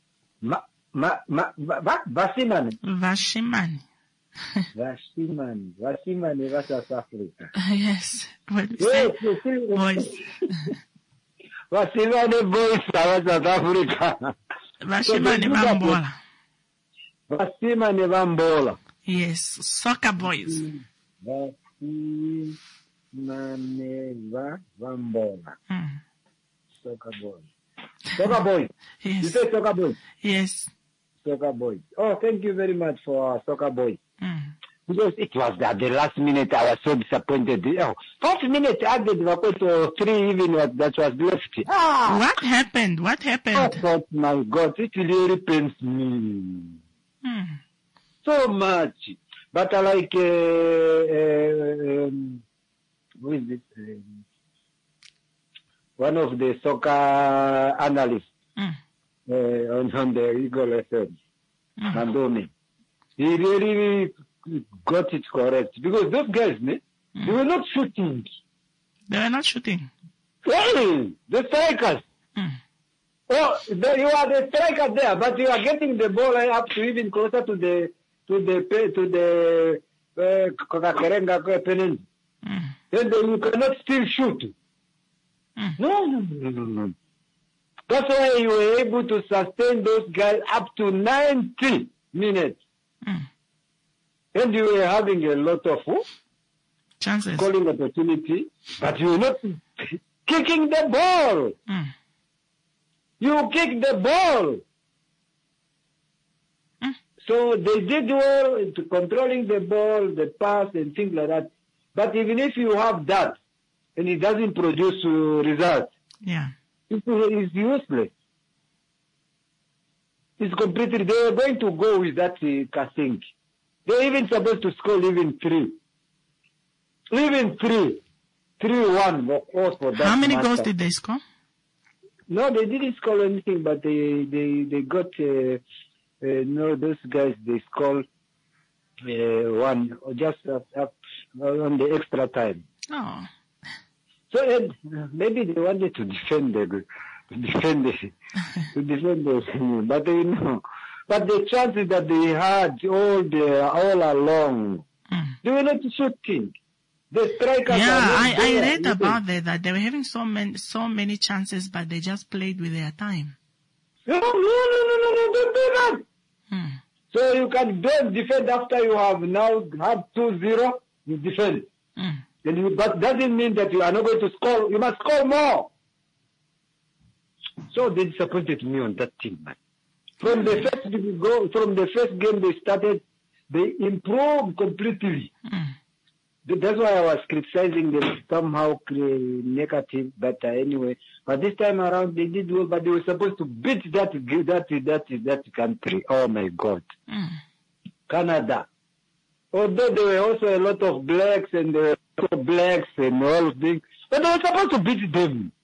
Bashiman. Vashiman. Vashiman va South Africa. Yes. What you say? Boys. Vashiman boys va South Africa. Vashiman Vambola. Vashiman Vambola. Yes. Soccer boys. Vashiman Vambola. Soccer boys. Soccer boys. Yes. You say soccer boys? Yes. Soccer boys. Oh, thank you very much for soccer boys. Because it was at the last minute I was so disappointed. 5 minutes added to 3 even that was left. What happened? I thought, my God, it really pains me. So much. But I like, who is this? One of the soccer analysts on the Eagle FM, Mandone. He really got it correct. Because those guys, they were not shooting. They were not shooting. Hey, the strikers. Oh, you are the striker there, but you are getting the ball up to even closer to the Kakarenga penalty. Then you cannot still shoot. No. That's why you were able to sustain those guys up to 90 minutes. And you were having a lot of chances, calling opportunity, but you were not kicking the ball. You kicked the ball. So they did well into controlling the ball, the pass, and things like that. But even if you have that, and it doesn't produce results, it's useless. It's completely, they are going to go with that casting. They're even supposed to score even 3. Even 3-1 for that. How many goals did they score? No, they didn't score anything, but they got, those guys, they scored 1, just on the extra time. Oh. So maybe they wanted to defend but but the chances that they had all along, they were not shooting. The strikers. Yeah, I read about that they were having so many chances, but they just played with their time. No, don't do that. So you can don't defend after you have now had 2-0, you defend. But doesn't mean that you are not going to score. You must score more. So they disappointed me on that team, man. From the first game they started, they improved completely. That's why I was criticizing them somehow negative, but anyway. But this time around they did well, but they were supposed to beat that country. Oh my God. Canada. Although there were also a lot of blacks and all things, but they were supposed to beat them.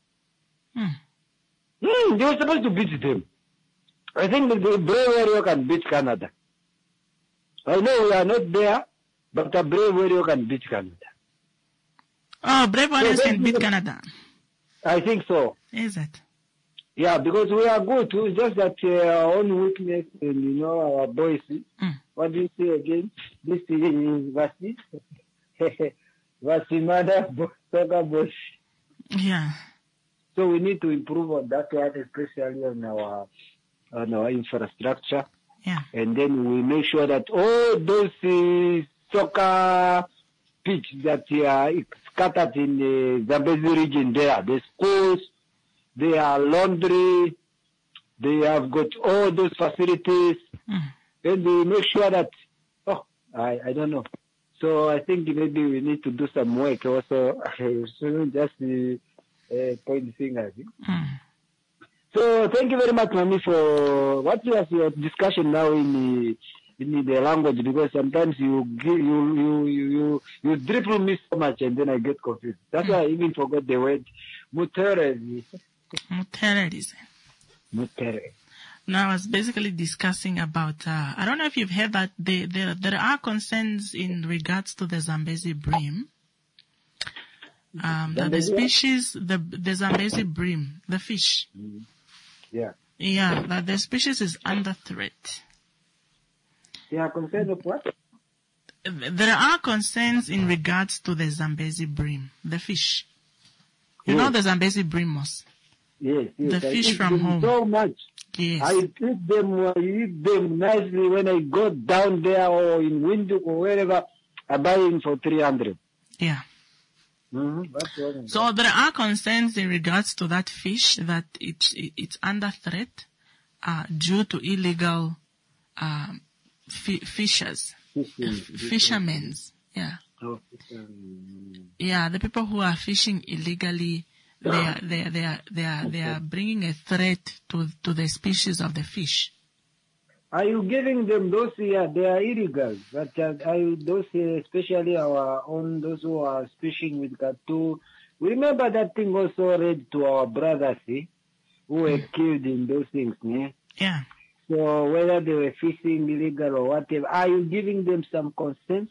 They were supposed to beat them. I think that the Brave Warrior can beat Canada. I know we are not there, but a Brave Warrior can beat Canada. Oh, Brave Warriors can beat Canada. I think so. Is it? Yeah, because we are good. It's just that our own weakness and, our boys. What do you say again? This is Vasi. Vasimada Soccer Boys. Yeah. So we need to improve on that one, especially on our infrastructure. Yeah. And then we make sure that all those soccer pitch that are scattered in the Zambezi region there, the schools, they are laundry, they have got all those facilities, and we make sure that, I don't know. So I think maybe we need to do some work also, just point fingers. So thank you very much, Mami, for what was your discussion now in the language, because sometimes you dribble me so much and then I get confused. That's why I even forgot the word Mutere. Now I was basically discussing about, I don't know if you've heard that there are concerns in regards to the Zambezi bream. That the species, the Zambezi bream, the fish. Yeah. Yeah, that the species is under threat. They are concerned of what? There are concerns in regards to the Zambezi bream, the fish. You know the Zambezi bream, Moss? Yes. The fish from home. So much. Yes. I eat them nicely when I go down there or in Windhoek or wherever. I buy them for 300. Yeah. So there are concerns in regards to that fish that it's under threat due to illegal fishermen. Yeah. Yeah, the people who are fishing illegally, they are bringing a threat to the species of the fish. Are you giving them those? Yeah, they are illegal. But are those, especially our own, those who are fishing with Katu? Remember that thing also read to our brothers, who were killed in those things, Yeah. So whether they were fishing illegal or whatever, are you giving them some concession?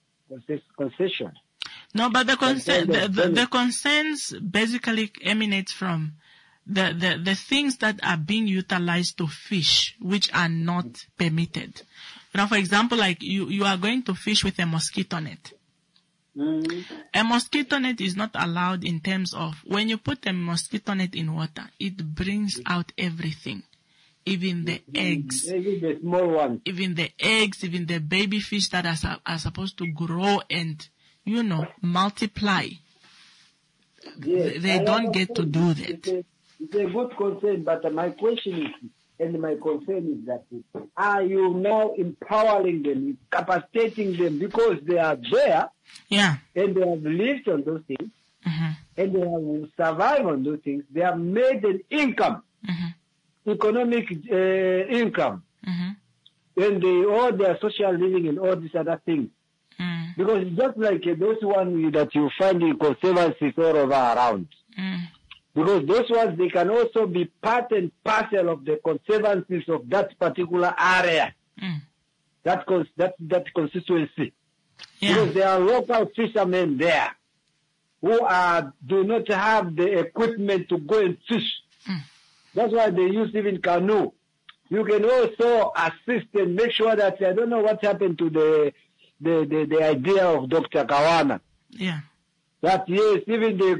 No, but the concerns basically emanate from the things that are being utilized to fish, which are not permitted. For example, like you are going to fish with a mosquito net. A mosquito net is not allowed in terms of when you put a mosquito net in water, it brings out everything. Even the eggs. Even the small ones. Even the eggs, even the baby fish that are supposed to grow and, multiply. Yes, they don't get to do that. It's a good concern, but my question is, and my concern is that, are you now empowering them, capacitating them because they are there, and they have lived on those things, and they have survived on those things, they have made an income, economic income, and all their social living and all these other things. Because just like those ones that you find in conservancies all over around. Because those ones, they can also be part and parcel of the conservancies of that particular area, that constituency. Because there are local fishermen there who do not have the equipment to go and fish. That's why they use even canoe. You can also assist and make sure that, I don't know what happened to the idea of Dr. Kawana. Yeah. That yes, even the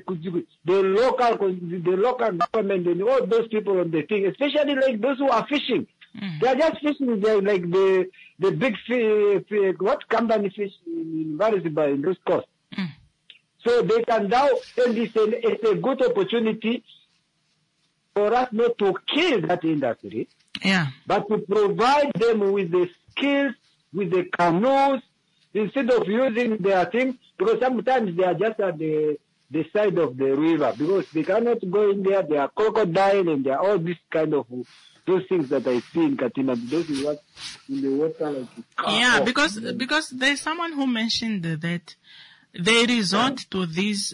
local government and all those people on the thing, especially like those who are fishing. They are just fishing like the big fish, what company fish in Varisba in those coasts. So they can now, and it's a good opportunity for us not to kill that industry, but to provide them with the skills, with the canoes, instead of using their thing, because sometimes they are just at the side of the river, because they cannot go in there. There are crocodile and there are all this kind of those things that I see in Katina. Those is what in the water like. Yeah, because there's someone who mentioned that they resort to these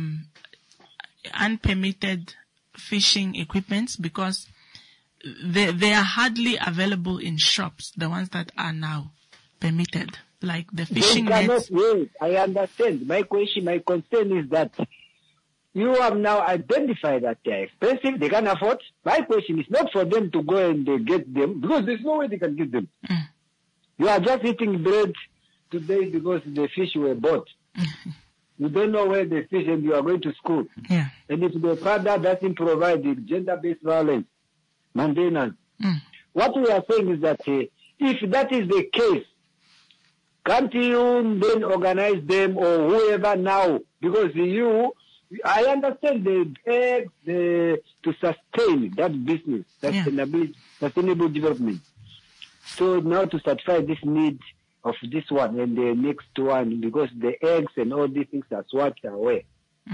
unpermitted fishing equipments because they are hardly available in shops, the ones that are now permitted, like the fishing nets. Yes, I understand. My concern is that you have now identified that they are expensive, they can afford. My question is not for them to go and get them, because there's no way they can get them. You are just eating bread today because the fish were bought. You don't know where the fish, and you are going to school. Yeah. And if the father doesn't provide the gender-based violence, maintenance, what we are saying is that if that is the case, can't you then organize them or whoever now? Because I understand the eggs to sustain that business, sustainable development. So now to satisfy this need of this one and the next one, because the eggs and all these things are swapped away.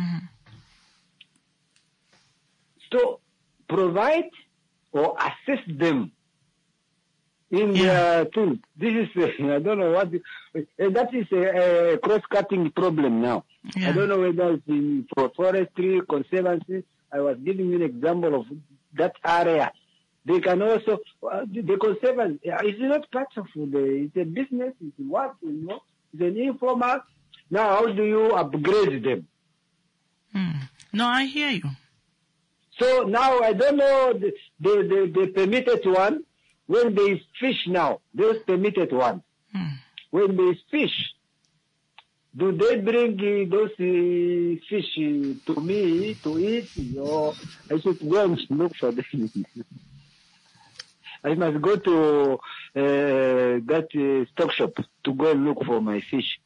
So provide or assist them in their things. This is, I don't know what, that is a cross-cutting problem now. I don't know whether it's in forestry, conservancy. I was giving you an example of that area. They can also, the conservancy, it's not part of it's a business, it's what, it's an informal. Now, how do you upgrade them? No, I hear you. So now, I don't know, the permitted one, when they fish now, those permitted ones, when they fish, do they bring those fish to me to eat, or I should go and look for them? I must go to that stock shop to go and look for my fish.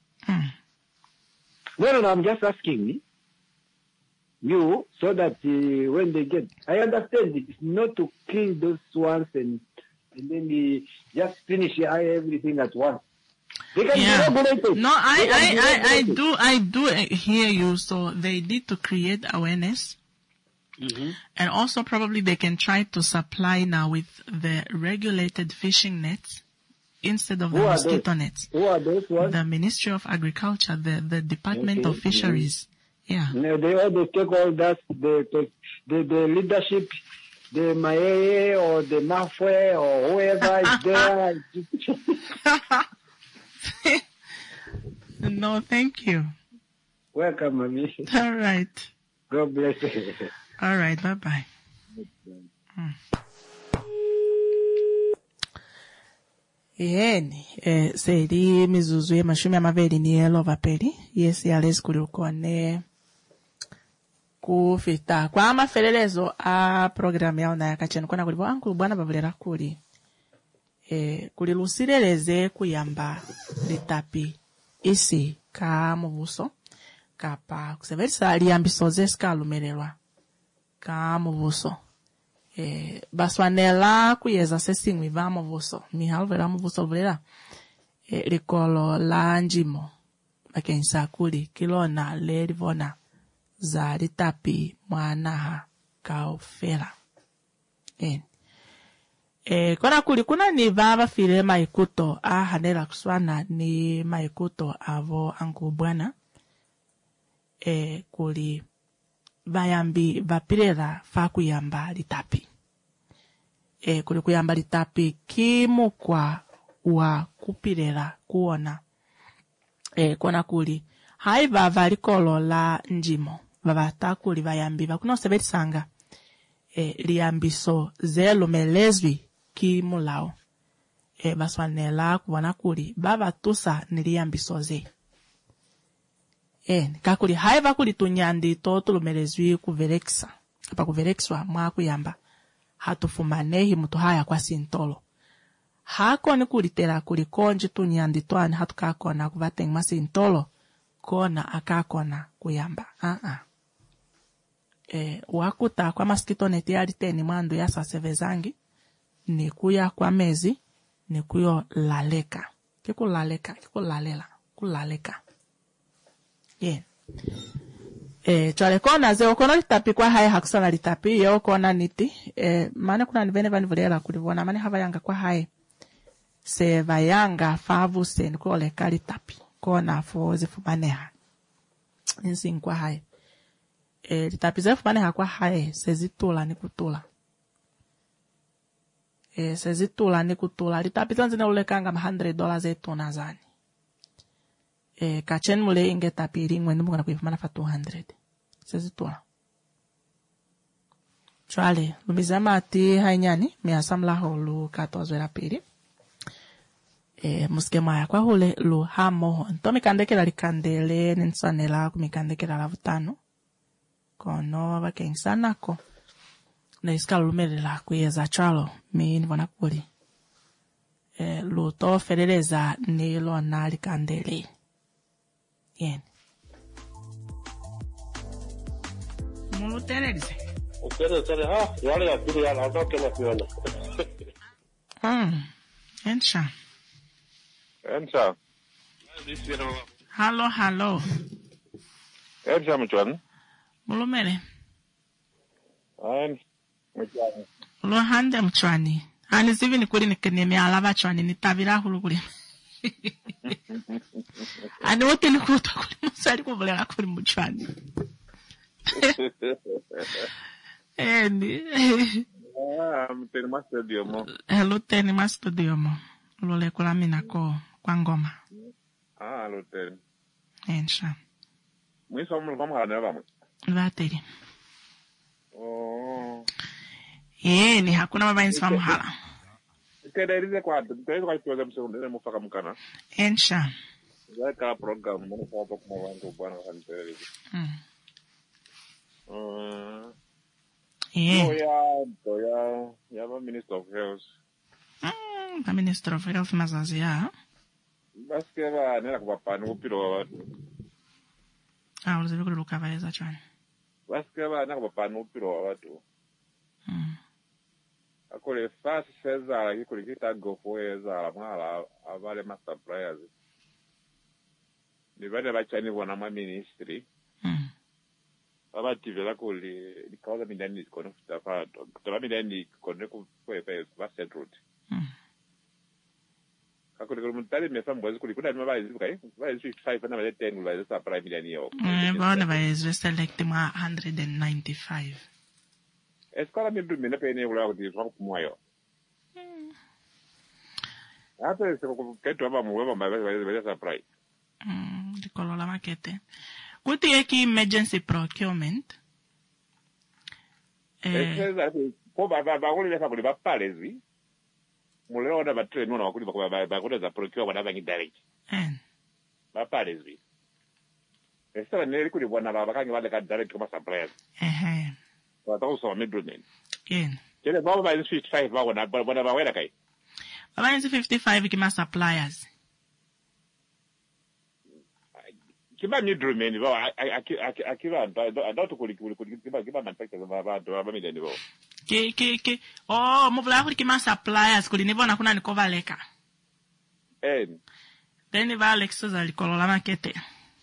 No, I'm just asking you so that when they get, I understand it's not to kill those ones and then just finish everything at once. They can be regulated. No, I do hear you. So they need to create awareness. And also probably they can try to supply now with the regulated fishing nets instead of the mosquito nets. Who are those ones? The Ministry of Agriculture, the Department of Fisheries. Yeah. They always take all that, the leadership, the Maye or the Mafwe or whoever is there. No, thank you. Welcome, Mami. All right. God bless you. All right, bye-bye. Yeni, sedi mizuzu ye mashumi amaveli ni elova peli. Yes, yalezi kuliukone kufita. Kwa amafelelezo a program yao na yakachenu. Kona kulipo angu bwana bavulera kuli. Kuli lusireleze kuyamba litapi isi ka mubuso. Kapa kuseverisa liyambisoze ska lumerelwa. Ka mubuso. Baswanela kuyeza sesingwi va mubuso. Mihalvera mubuso vulera. Likolo la njimo. Makensa kuli kilona le livona. Za litapi mwanaha kaufela. Kona kuli kuna ni vava file maikuto hanela kuswana ni maikuto avo angu bwana. Kuli bayambi vapirela fa kuyamba litapi. Kuli kuyamba litapi kimu kwa wa kupirela kuona. Kona kuli hai vava likolo la njimo. Vavata kuli bayambi vakuna osebeti sanga. Liambiso zelo melezwi kimu lao. Baswanela kuwana kuli bava tusa niliambiso ze. Kakuli haiva kuli tunyandi toto lumelezwi kuvereksa. Apa kuverekswa mwa kuyamba. Hatufumanehi mutu haya kwa sintolo. Hako ni kulitera kuli konji tunyandi tuani hatu kakona kuvateng masintolo. Kona akakona kuyamba. Wakuta kwa maskito neti aliteni mwandu ya sasevezangi. Ni kuya kwa mezi. Ni kuyo laleka. Kiku lalela. kulaleka. Yeah. Chwale kona ze okona litapi kwa hai hakusana litapi yo kona niti mane kuna nivene vani vulera kulivona mane hava yanga kwa hai se vayanga favu sen kole kali tapi kona fozi fumaneha insi kwa hai litapi ze fumaneha kwa hai sezitula ni kutula sezitula ni kutula litapi zanzine ulekanga $100 etu nazani kachen mule inge tapiri ngwende mukana kuifumana fa 200 sezitula chwale lumizama ati hainyani miasamla holu katozwera piri muskema ya kwa hule lu hamo nto mikandekela likandele ninsanela kumikandekela la vutano kono abakensanako na iskala lumelela kuyeza chalo mi nivona kuli lu to fereleza nilo na likandele yen mulu terelize Utere ha yale ya pili ya ndo kena fiona. Ensha. Hello. Ensha mchwani. Mulumele. Mchwani. Lo hande mchwani. Ani sivi ni kuri nikeneme alava chwani nitabira hulu kuri. Ani wote ni kuta kuri musari kuvulela kuri mchwani. Mteni mastudio mo. Hello teni mastudio mo. Lole kula mina ko kwa ngoma. Luteni. Ensha. Mwisa umulikuwa mkana vamo. Vateri. Ni hakuna baba insi famuhala. Kederize kwa kiweza msekunde mufaka mkana. Ensha. Zaka program mwana kwa kwa wangu bwana kanitererize. Ya Minister of Health. The Minister of Health mazazia. Baskeva nela kupapani upiro wa watu. Ulizivi kuluka vaeza chwani. Baskeva nela kupapani upiro wa watu. Akole fast seza hikuli kita gofueza mala avale master suppliers. Nivane bachani wana ma ministry. Abativela kuli likauza midani kono kutafato kutaba midani kono kuwepe settled akuli kumtali mefa mbozi kuli kuna nima bayizi kai bayizi 55 na bale 10 bayizi supply midani yo bana bayizi select ma 195 eskola mi dumina pene ula kuti fakumwayo ate se ko keto aba muweba bayizi supply dikolola makete kuti eki emergency procurement ko baba kuli lefa kuli bapalezi muleo na batrain wana wakuli bakuli za procure wana bangi direct bapalezi esa neli kuli bwana baba kangi wale ka direct kama suppliers wata usoma middlemen kile baba ba 55 bwana ba wela kai baba 55 kima suppliers kiba middlemen ba akiba ndo kuli kiba manufacturers ba mideni bo muvula kuli kima suppliers kuli nivona kuna nikovaleka then Alex za likolola makete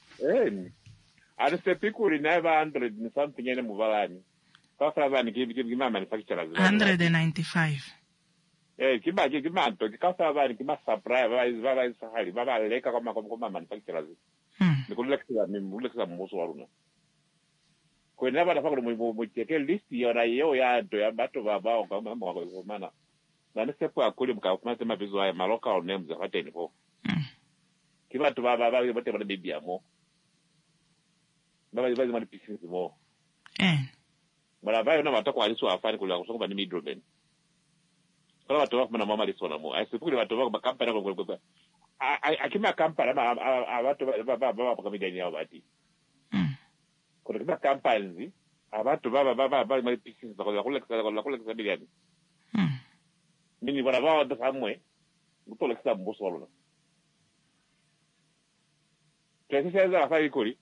and stepi kuli na 100 ni something ene muvalani sasa bani kima manufacturers 195 kiba anto kasa bani kima supplier ba sahali ba leka kama manufacturers nikulekisa mmuso waruna kwenda bana fakolo mu cheke list yona yeo ya to ya bato baba ngamba ngako mana na sepo akuli mkafuma sema bizo haya local names afateni po kiba to baba bote bana bibi amo baba bazi mali pieces mo bana bayo na matoko aliso afani kula kusoko bani middlemen kala watu wako na mama lisona mo asipuli watu wako kampani kwa akima kampani abantu baba bakamideni yao bati kuna kima kampani abantu baba mali pieces za kula biliani mimi bwana wao ndo samwe ngutola kisa mboso walona kesi za afai kuli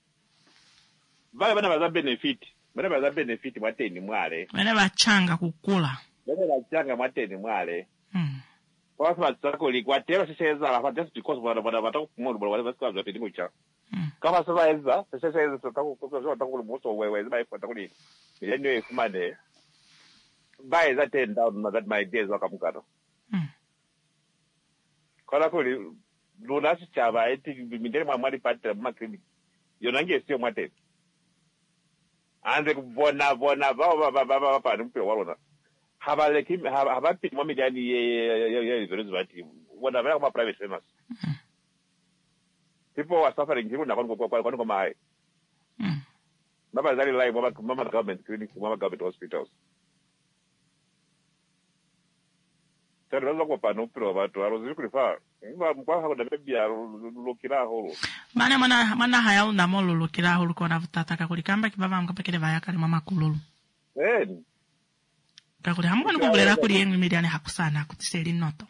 bana baza benefit mwateni mwale bana bachanga kukula bana bachanga mwateni mwale Kwa sababu tsakoli kwa tera siseza la just because wana kumuru bwana basi kwa pedi mucha. Kama sasa eza siseza kwa takuli muso wewe bai kwa takuli. Yani ifumane. Bai za 10,000 that my days wakamkano. Kwa kuli luna sichaba eti mindele mwamali pata makini. Yonange sio mwate. Ande bona baba pa numpe walona. Habapi mami dani ye bati. Wana vela kama private famous. People are suffering. People na kwa mai. Baba zali lai mama government clinics, mama government hospitals. Tena kwa pano pro watu arozi kulifa. Mpa hako na bebia lokira holo. Mana haya na molo lokira holo kwa nafutataka kulikamba kibaba mkapekele vayaka ni mama kululu. Kakuli hamu nukubulera kuli yengu miliane hakusana kutiseli noto.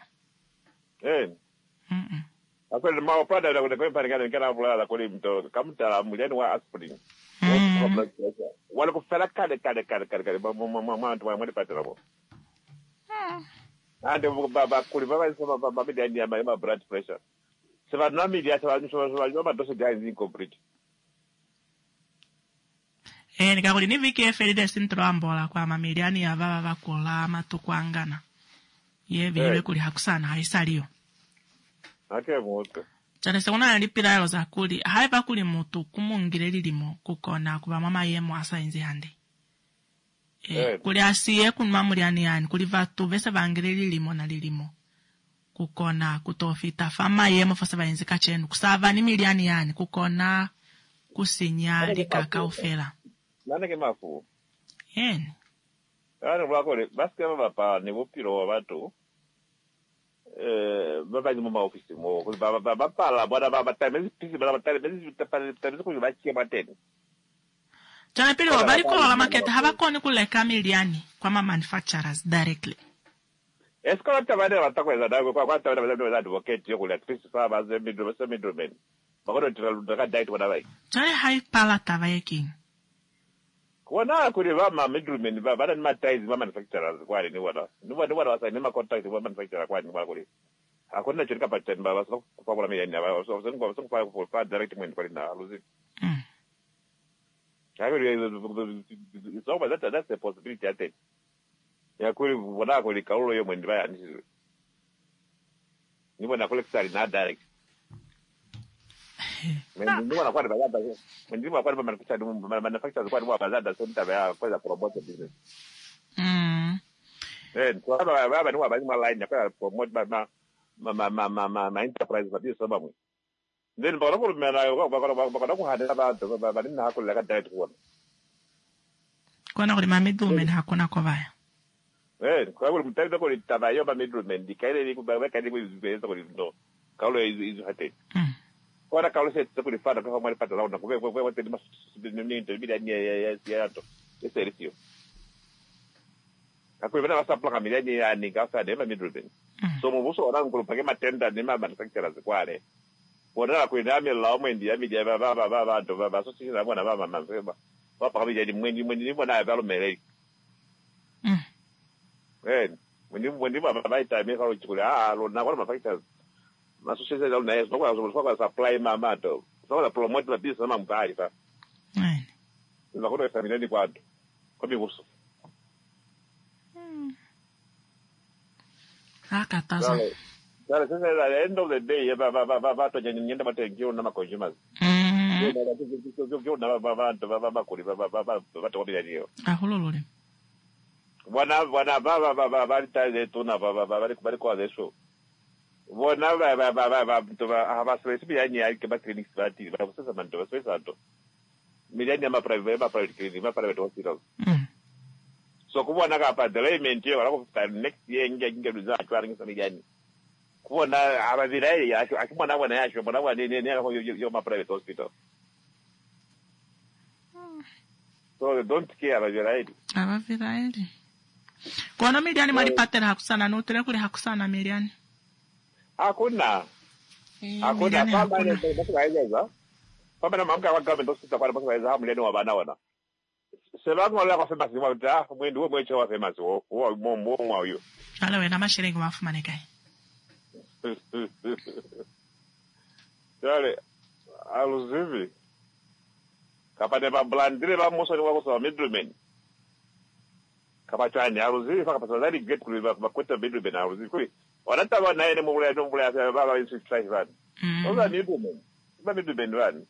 Akweli maopada na kwa parigana ngana bulala kuli mto kamtala miliane wa aspirin. Wala kufela kade mama mwende patela bo. Ande baba kuli baba sema baba ndi ya ma blood pressure. Sema na media sema dose dia is incomplete. Nikakuli ni viki eferide sintro ambola kwa mamiliani ya baba bakola matukwangana. Ye vile kuli hakusana haisaliyo. Moto. Chane sekuna nilipira yo za kuli haiba kuli mutu kumungire lilimo kukona kuba mama ye mwasa inzi hande. Kuli asiye kunuma muliani yani kuli vatu vese vangire lilimo na lilimo. Kukona kutofita fama ye mfasa bainzi kachenu kusava ni miliani yani kukona kusinyali kaka ufela. Nane ke mafu. Ano wakole baske baba ni bupiro wa watu. Baba ni mama ofisi mo baba pala baba time pisi baba time time ko bachi bateni. Chana pili wabali kwa la market habakoni kuleka miliani kwa ma manufacturers directly. Eskola tabade watakweza dago kwa tabade advocate yo kule pisi fa baze middleman. Bakodo tira diet wadabai. Chana hai pala tabayeki. Wana kuri vama middlemen bada ni mataizi wa manufacturers kwa ni wada wasa ni ma contact wa manufacturer kwa ni wala kuri akona chirika patent baba so kwa kwa milioni baba so kwa direct mwende kwa na luzi it's over that's a possibility at it ya kuri wada kuri kaulo yo mwende baya ni wana collector na direct Mwendimu anakuwa bazada. Mwendimu anakuwa manufacturers kwa bazada so nitaba kwa promote business. Kwa baba ni wabazi ma line kwa promote ma enterprise ba bio sababu. Then bora kwa mena kwa hada ba nina hakula ka direct kwa. Kona kwa middleman hakuna kwa baya. Kwa hiyo mtenda kwa tabayo ba middleman dikaile ni kubaba kadi kwa izubeza kwa ndo. Kaulo izu hate. Ora kaulo se tsaku lifada kwa mali pata launa kwa wote ni intermedia ni ya to. Ese elisio. Akui bana wasa plaka miliani ya ni gasa de ma middleman. So mubuso ora ngulu pake matenda ni ma manufacturers kwale. Ora ku ina mi lawo mwendi ya media baba do baba so sisi na bona baba manzeba. Papa kabija di mwendi ni bona ya balo mele. Mwendi baba ita mi kaulo chukula lo na kwa manufacturers. Masosiyete za una yeso kwa supply mama to so promote la business mama mbali fa na kwa familia ni kwa bibuso akataza sasa at the end of the day baba to nyenda matengio na consumers na baba kuli baba to bila hiyo ahulolole bwana baba tale tuna baba kwa eso Bona baba swesi ya nya ke ba clinics bati ba sasa manto swesi ato miliani ma private clinic ma private hospital so kubona ka pa delayment yo ko next year nge duza atwara ngi miliani kubona aba virai ya akibona bwana yasho bona bwana ne yo ma private hospital so don't care aba virai kwa miliani mali patera hakusana no tere kule hakusana miliani Hakuna pamba ile basi waweza. Pamba na mamka wa government hospital kwa basi waweza hamleni wa bana wana. Sebangu wala kwa famous wa mta mwendi wo mwecho wa famous wo mombo huyo. Ala we na mashiringi mafumane kai. Yale aluzivi kapane ba blandire ba moso ni wako sa middlemen kapachani aluzivi faka pasa zari get kuliba bakweta middlemen aluzivi kuli wanata wana ene mubule ya baba isi strike van oza middlemen ba middlemen van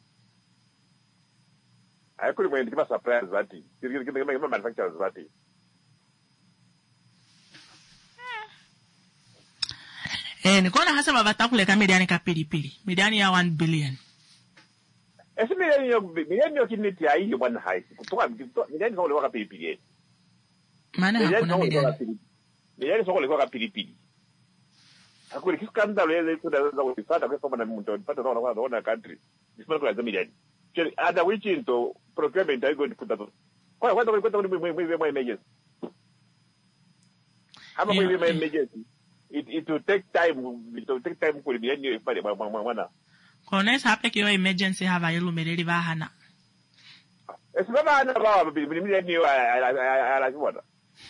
ayakuli mwenye kiba surprise vati kiba manufacturers vati Nikona hasa babatakule mediani ka pilipili. Mediani ya 1 billion. Ese mediani yo kiniti ya hiyo bwana haisi. Kutoka mediani soko lewa ka pilipili. Maana hakuna mediani. Mediani soko lewa ka pilipili. Hakuna kiskandalo yele kuda za kufata kwa sababu na mtu pata na country. Disipana kwa za mediani. Cheli ada which into procurement ayo ndi kuta. Kwa mwe emergency. Hapa mwe emergency. It will take time. It will take time for the new pale mwana. Konesa hapa kiyo emergency hava yelu mereli bahana. Esibaba ana baba bili new ala kuona.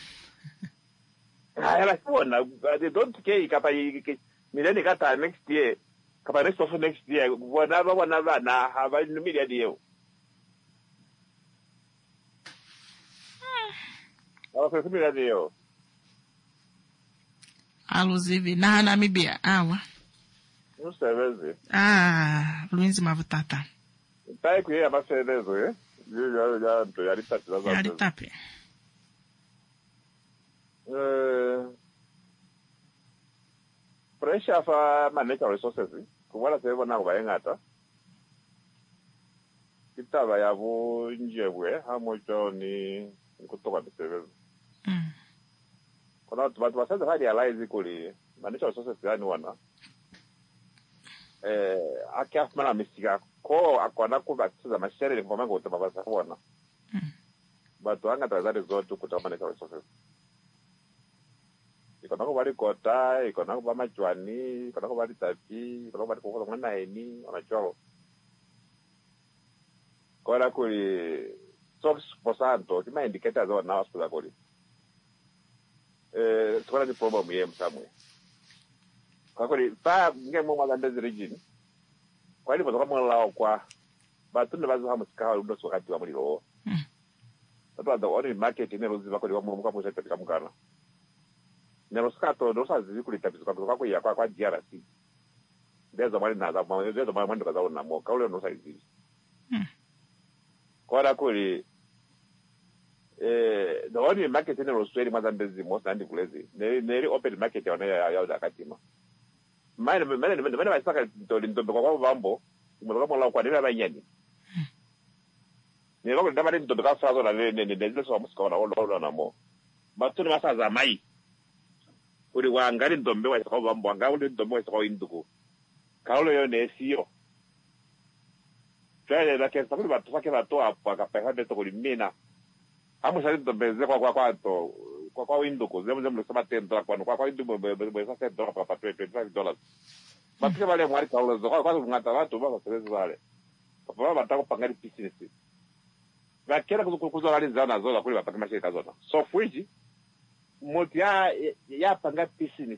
Ala kuona. They don't care kapa mileni kata next year. Kapa next of next year. Wana na hava new mileni yeo. Awa mileni yeo. Aluzivi na Namibia awa Usevezi Luinzi mavutata Tai kuye amasedezo ya yaritapi zaza yaritapi pressure fa manage resources kumwala sevo na kubayengata kitaba yabo njebwe hamojo ni kutoka bisevezo kuna watu wasaza hadi realize kuli manisha resources yani wana akiafumana misiga ko akona kubatsiza masherere ngoma ngo tabasa kubona batu anga tazari zote kutamanisha resources ikona ko bari kota ikona ko bamachwani ikona ko bari tapi ikona ko bari ko ngana eni amachwalo kora kuli source posanto kima indicators wana hospital kuli tukana di problem ye msamwe kwa kweli fa ngemo mwaganda region kwa hivyo kama lao kwa batu ne bazo hamusika ndo wakati wa muliro batu ndo ori market ne rozi bakoli wa mu kwa katika mukana ne roskato ndo sazi kuli tapizo kwa ya kwa DRC ndezo mali na za ndezo mali ndo kaza na mo kaule ndo saizi kwa kweli the only market in Australia mazambezi most and kulezi neri open market ya katima mane basaka ndo kwa bambo mmoja la kwa nira banyani ni lokho ndaba ndo ka fazo la ne so musika wala na mo batu masaza mai uri wangari ndombe wa kwa bambo anga uri ndombe wa kwa induko kaulo yo ne sio tele la ke sabu batu sake batu apa kapeha beto kulimina amo sali ndombe kwa induko zemo sema tendo kwa induko besa $7 kwa $25 batu vale mwari kaulo zo kwa ngata watu baba serezi wale kwa batako pangari business bakera kuzo wale zana zo kule bapaka mashirika zona so fuji moti ya panga business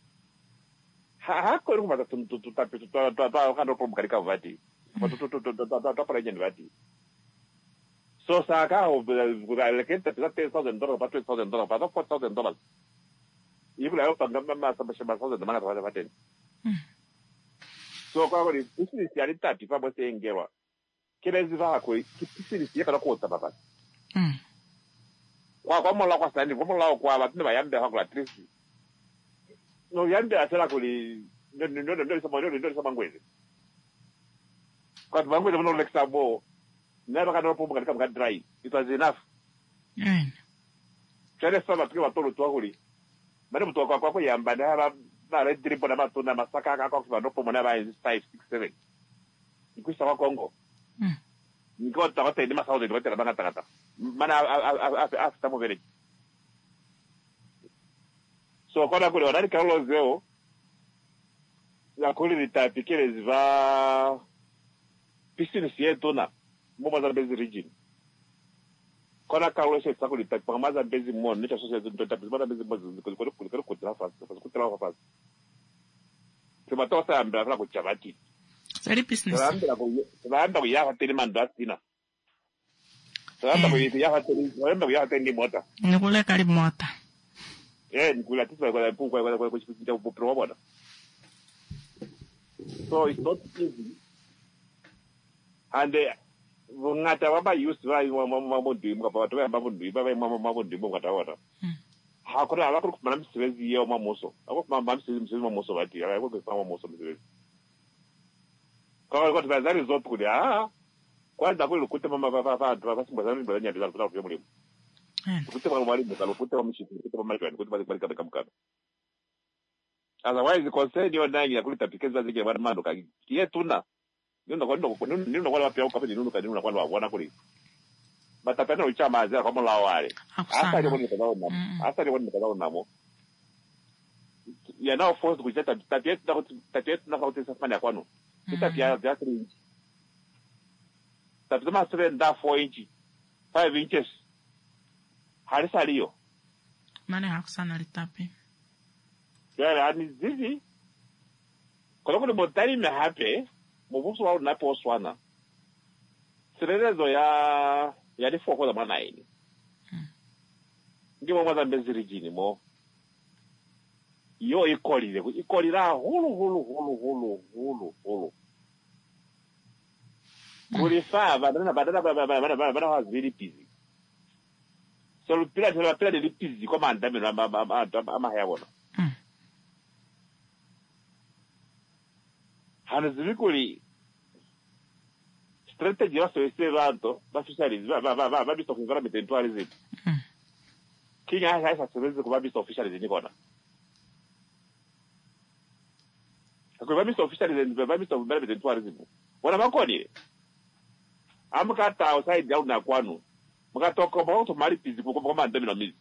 hako rumba tutapi kando kumkarika vati para jen vati so saka lekenta pesa $10,000 pa $12,000 pa $4,000 ibu la panga mama sabasha $1,000 mana kwa vati so kwa kweli business ya litati pa bote engewa kile ziva ko business ya kana ko tababa kwa mola kwa sandi kwa mola kwa batinde bayambe hakula trisi no yambe atela kuli ndo sama ngwezi kwa bangwezi mno lexabo nero kana popo katika mga dry it was enough chale sala tukiwa tolo twahuli bado mtu kwa yamba na red drip na matunda masaka kwa kwa ndo mona ba 5 6 7 ikuisa kwa Kongo niko takote ni masaude ndio tena bangata mana after mo village so kwa kule wanani kaulo zeo la kule litapikele ziva piscine sieto na mo za bezi region kwa kaulo sio tsako litapika maza bezi mo nicho sio ndio tapika bezi mo kwa trafa Sebatosa ambra fra kuchabati. Seri business. Sebanda kuyaha teni mandastina. Sebanda kuyaha teni mota. Nikule karibu mota. Nikula tisa kwa promoda. So it's not easy. And ngata waba use vai mamondi mukapatu mamondi baba mamondi mukatawata. Hakuna abakuru kumana msebezi yo mamoso. Akoko msebezi mamoso bati. Akoko kwa mamoso msebezi. Kwa tazari zote kule kwanza kule kute mama baba basimbaza mbele nyandira kula kwa mulimo. Kute kwa mwalimu kalokute wa mshiki kute mama kwani kute bali kabika mkano. Otherwise concern yo nangi yakulita pikeza zike bwana mando kakie tuna. Nino kwa wapia ukape nino kwa wana kuli. Batapena uchama azia kama lawale. Asa ni wani kadao namo. Ya now forced kujeta tatiet na kauti safani ya kwano. Kita pia 3 inchi. Tapizama 7 da 4 inchi. 5 inches. Harisa liyo. Mane hakusana litapi. Ya ni zizi. Koloko ni botari me hape. Mobusu wa unapo oswana. Sirerezo ya di foko da mana ini. Ngimo mwaza mbeziri jini mo. Yo ikolira hulu. Kurifa badana was very busy. So pila de busy koma andame ama hayabona. Hanazikuli strategy va soestevanto va fisheries va bisto veramente tourism. Kinga hasa service ko va bisto fisheries ni kona. Ko va bisto fisheries va bisto veramente tourism. Wana makoni. Amkata outside down na kwanu. Mukatoka ba to mari pizi ko koma ndami na mizi.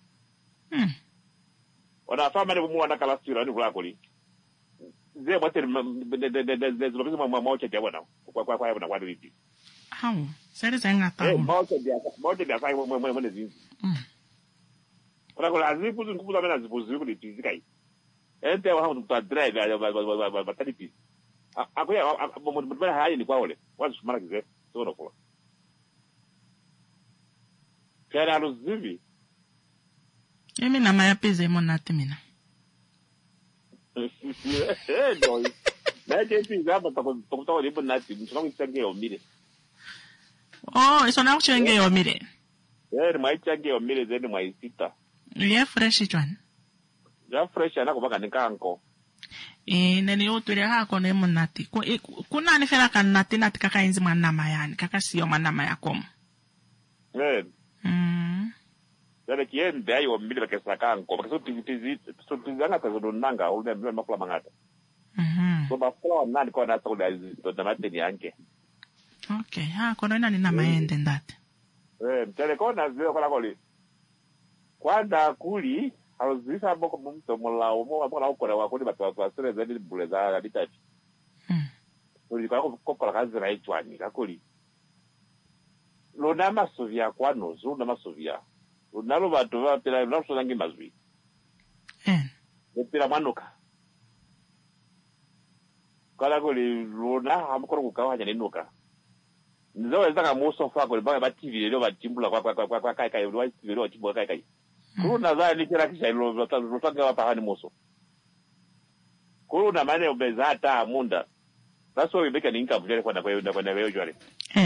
Wana fama ne mu wana kala sira ni kula koli. Zé bater de uma que é bueno qual é na guarda de how sério sem atar molte de sai uma dezinho para colar assim por um cubo menos positivo de pizza aí ente é um tá drive vai bater de pizza agora vamos ver aí ni qual é what's smart que é todo for quer a luz vive mimi na maya pizza monate mina Oh, isso não chenge o mire. Mais chenge o mire zeni mais sita. Ele fresh John. Já fresh ana kubaka nikanko. Nani utule ha kone munati. Kuna ni fela kan nati kaka inzi manama yani, kaka siyo manama yakom. Dale kien de ayo mire bake sakanko, bake so tizanga tazo nanga ule makula mangata. So ba flow nani kwa na tole to damate ni anke. Okay, kono nani na maende ndate. Tele kona zio kwa koli. Kwanda kuli alozisa boko mumto molao mo abona ukora wakoli batwa sere zedi buleza bitati. Uli kwa kokora kazi raitwani kakoli. Lona masovia kwano zuna masovia. Unalo batu va pela no so nangi mazwi. Pela manuka. Kala koli lona amukoro kukawanya ninuka. Nzo ezaka muso fa ko ba TV leo batimbula kwa kai lwa TV leo timbula kai. Kuna za ni kila kisha ilo rotanga hapa hani muso. Kuna mane obezata amunda. That's why we make an income jere kwa na wewe jwale.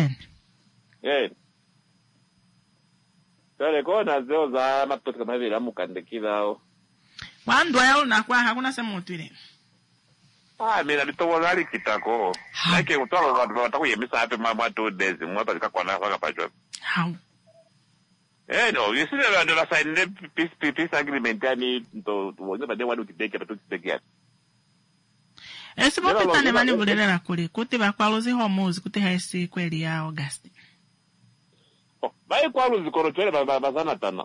Tale kona zeo za matoto kama vile amukande kidao. Wando yao na kwa hakuna sema utwile. Mira bitobo lali kitako. Like utoro watu yemisa hape mama 2 days mwapa likakwa na waka pajwa. How? No, you see the other side peace agreement yani to wengine bade wadu kideke batu kideke. Ese mopita ne mani bulela kule kuti bakwalozi homozi kuti haisi kweli ya August. Vai kwalozi korotwele bazana tana.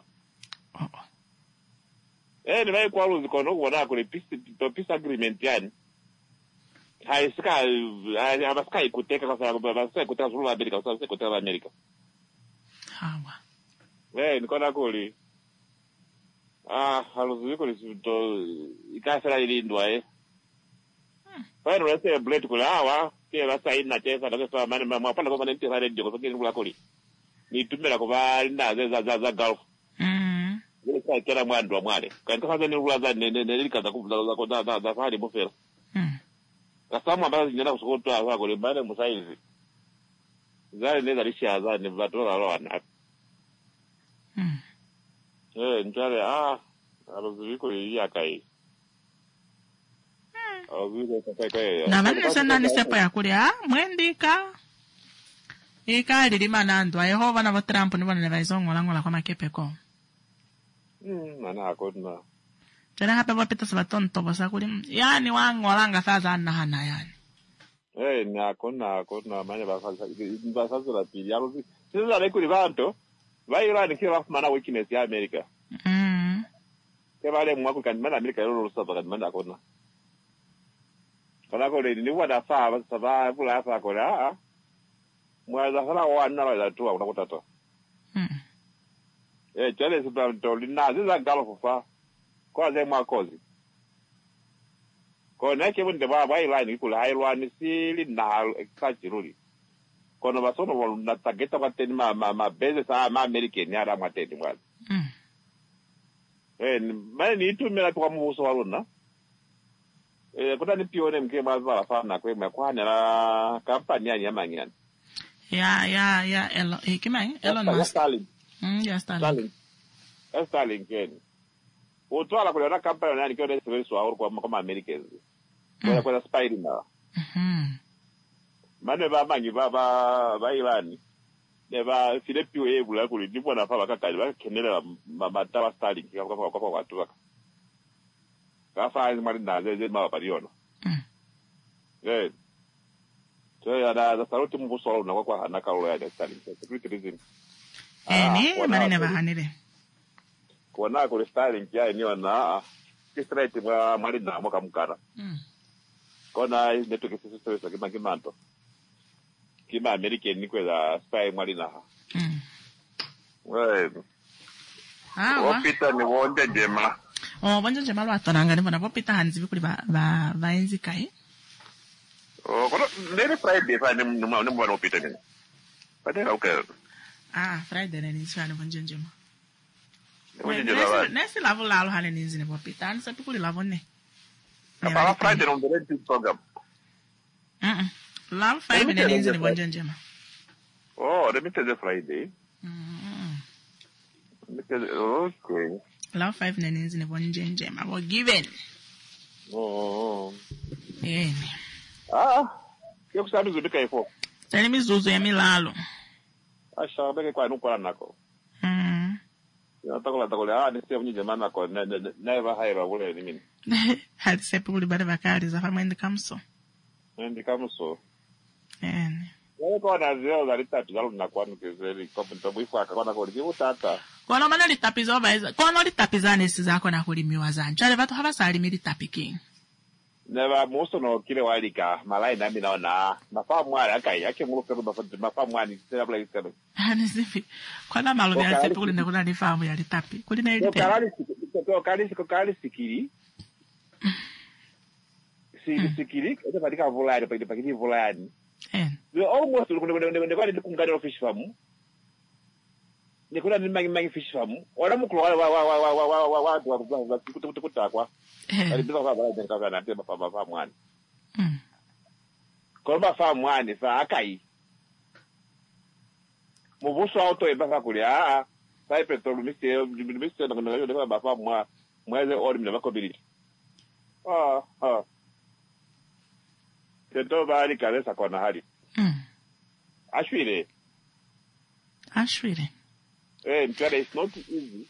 Ni vai kwalozi kono kuona kule peace agreement yani. Haisika abasika ikuteka kwa sababu abasika ikuteka zulu Amerika kwa sababu ikuteka Amerika. Hawa. Nikona kuli. Haluzi kuli to ikafera ilindwa Pero ese blade kula hawa ke basa ina chesa na kwa mani mapanda kwa nenti hare ndio kwa kile kuli. Ni tumela kwa na za golf. Ile sai kera mwando mwale. Kwa ndio ni rula za ne kaza kuza za fari bofera. Kasama ambazo zinyana kusokotwa kwa kule bale musaizi. Zale neza lisha za ni vatola roa na. Njale aloziviko yakai. Na mani sana ni sepo ya kulia mwendika ikali lima nandu Yehova na Trump ni bana vaizongo lango la kwa makepeko mana akona tena hapa wapita sabatonto basa kuli yani wango langa sasa na hana yani ni akona manya basa la pili alozi sasa le kuli vanto vairani kila mana weakness ya America kebale mwako kan mana America yolo sasa kan mana akona kana ko le ni wada fa ba kula fa ko la mwaza sana wana la tu unakuta to chale sasa ndo linaziza galo fa kwa ze mwakozi ko na ke bunde ba line kula hailwani sili na exaggeruli kono basono wala na tageta kwa teni ma beze sa ma American ya ra mateni mwa mani itu mela kwa muso walona kuna ni pione mke mazala fana kwa mekwana la kampani ya manyani ya Elon Musk Stalin Stalin ken utwala kule na kampani yani kwa service wa kwa Americans kwa spying na mane ba mangi ba Iran neba Philippe ebula kuli ndipo na fa bakakali bakenela matawa Stalin kwa watu baka kafa mari na ze ma pariona so ya da saruti mbuso na kwa hana kaulo ya Stalin security reason ni mari ne bahanire kuona ko Stalin kia ni wana kistrate mari na mo kamkara kona neto kisisi kimanto kima American ni kwa spy mari na opita ni wonde jema bonje jema lwa tonanga ni bona popita hanzi bikuli ba enzi kai kono nere Friday fa ni mbona opita ni pade okay Friday ni swana bonje jema jema nesi lavo lalo hale ni nzi ni popita ansa bikuli lavo ne apa Friday on the red program love 5 ni nzi ni bonje jema let me tell you Friday okay love 5 ni nzi ni bonje jema bo given Kyo kusabi zubika ifo. Tani mizuzu ya milalo. Asha beke kwa nuko nako. Ya takola ni sio mnyije mana ko never haira wole ni mimi. Hadi sepe uli bade bakari za fama ndi kamso. Ndi kamso. Wale kwa na zio za litatu zalo na kwa nukezeli kopento bwifu akakona ko libu tata. Kono mana litapizo baiza. Kono litapizane sizako na kulimiwa zanju. Chale vatu habasali militapiking. Neba muso no kile walika malai nami naona mafamu wale akai yake murupe mafamu wani tena bla isebe anisifi kwa na malo ya sepe kule ndakuna ni famu ya litapi kule na ile kali sikiri sikiri ita patika volare pa pakiti volani we almost ndekwa ndikungana fish farm nikuna ni mangi fish farm wala muklo wa kutakwa alibisa kwa bala jenga kana pia mafamu wani kwa mafamu wani fa akai mubuso auto eba kulia sai petrol miste na kuna mafamu mweze ori mna makobili kento bali kabisa kwa hali ashwire mtwala is not easy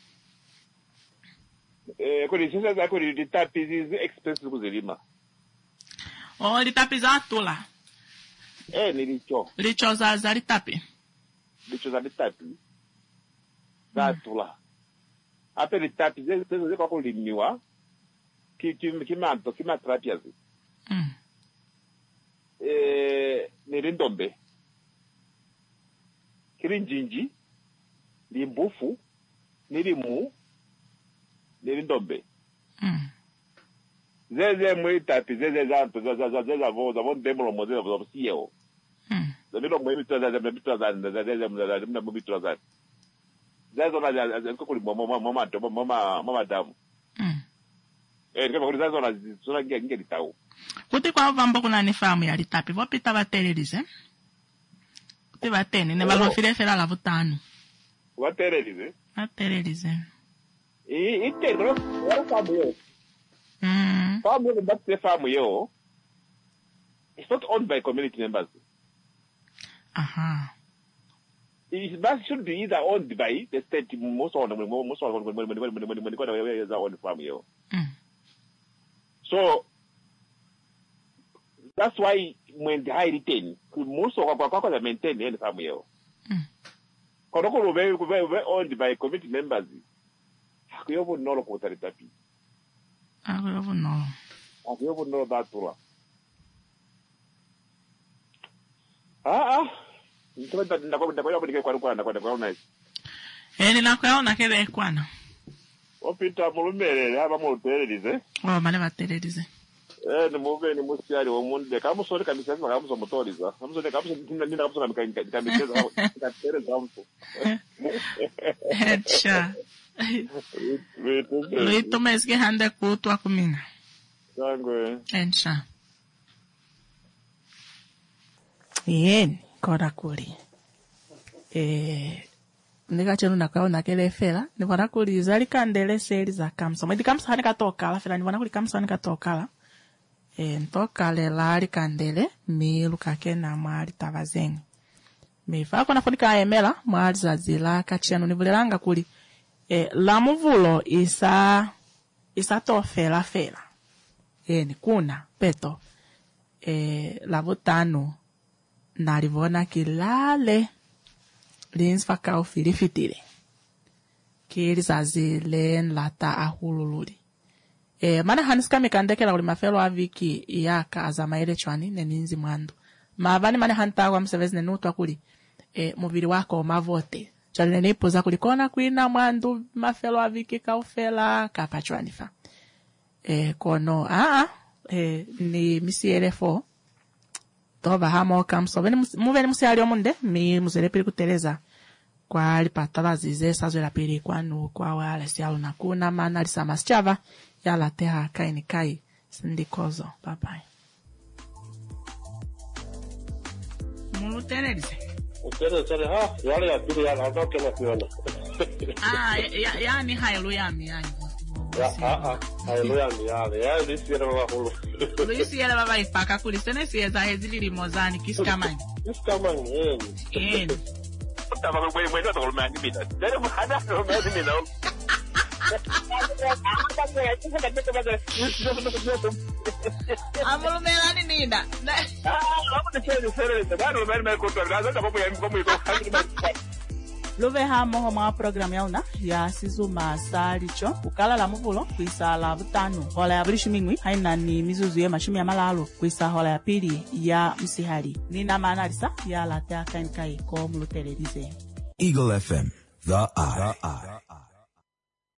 kuri sasa za kuri litapi hizi expenses kuzilima litapi za tula licho za litapi za tula hapa litapi zile kwa kulimiwa kima terapias nirindombe kirinjinji limbufu nilimu nirindombe Zeze mwitapi, zeze zanto, zeze voza, von demolo mozela voza CEO. Zabilo mwimitra za zazo na kuli mama damu. Kama kuli zazo na sura nge litau. Kuti kwa vambo kuna ni famu ya litapi, vopita vaterelize. Kuti vatene, ne valofile fela la vutanu. Vaterelize? Vaterelize. Ite, no? Wala famu yo. Famu yo, that's the famu yo. It's not owned by community members. It should be either owned by the state, most of them, own farm here. So that's why when the high retain, most of our maintain the farm here. Koroko very owned by community members. We have no quota tapi. I have no. I have no that one. Ninakuona kele kwana. Opita mulumere aba mutererize. Mane batererize. Ni muve ni musiari wo munde kamusore kamisa kamuso motoriza. Kamusore kamuso ndinda kamuso kamikeza katereza kamuso. Hecha. Lito meske hande kutwa kumina. Sangwe. Hecha. Bien, kora kuri. Nika chenu nakaona kele fela, nivona kuri zali kandele seli za kamso. Mwedi kamso hani katokala, fela nivona kuri kamso hani katokala. Ntokale lali kandele, milu kake na mwali tavazengi. Mifa kona funika emela, mwali za zila kachenu nivulelanga kuri. La muvulo isa to fela. Ni kuna, peto. La vutano. Narivona kilale lins fakao filifitile kilizazi lata ahulululi mana haniska mikandekela uli mafelo aviki yaka azamaile chwani neninzi mwandu mavani mane hantawa msevezi nenutwa kuli muvili wako mavote chali nipoza kulikona kuina mwandu mafelo aviki kaufela kapachwanifa kono ni misiele fo tova hamo kamso muveni musiali omunde mi muzele pili kuteleza kwa alipatala zize sazo la pili kwanu kwa wale sialu na kuna mana alisama sichava yala teha kaini kai sindikozo bye bye muluteleze uteleze yale ya pili yala adoke na fiona yani hailu yami yani hailu yami ya lisiele baba hulu lisiele baba ipaka kulisene sieza hezili limozani kiskamani Tava mwendo to ulmani mina. Dere muhada ulmani mina. Amulu melani nina. Love hamo ma program yauna ya sizuma salicho ukala la muvulo kwisa la butano hola ya bilishimingwi haina ni mizuzu ya mashumi ya malalo kwisa hola ya pili ya msihali nina manalisa ya la ta kankai ko mulutelerize Eagle FM, the eye.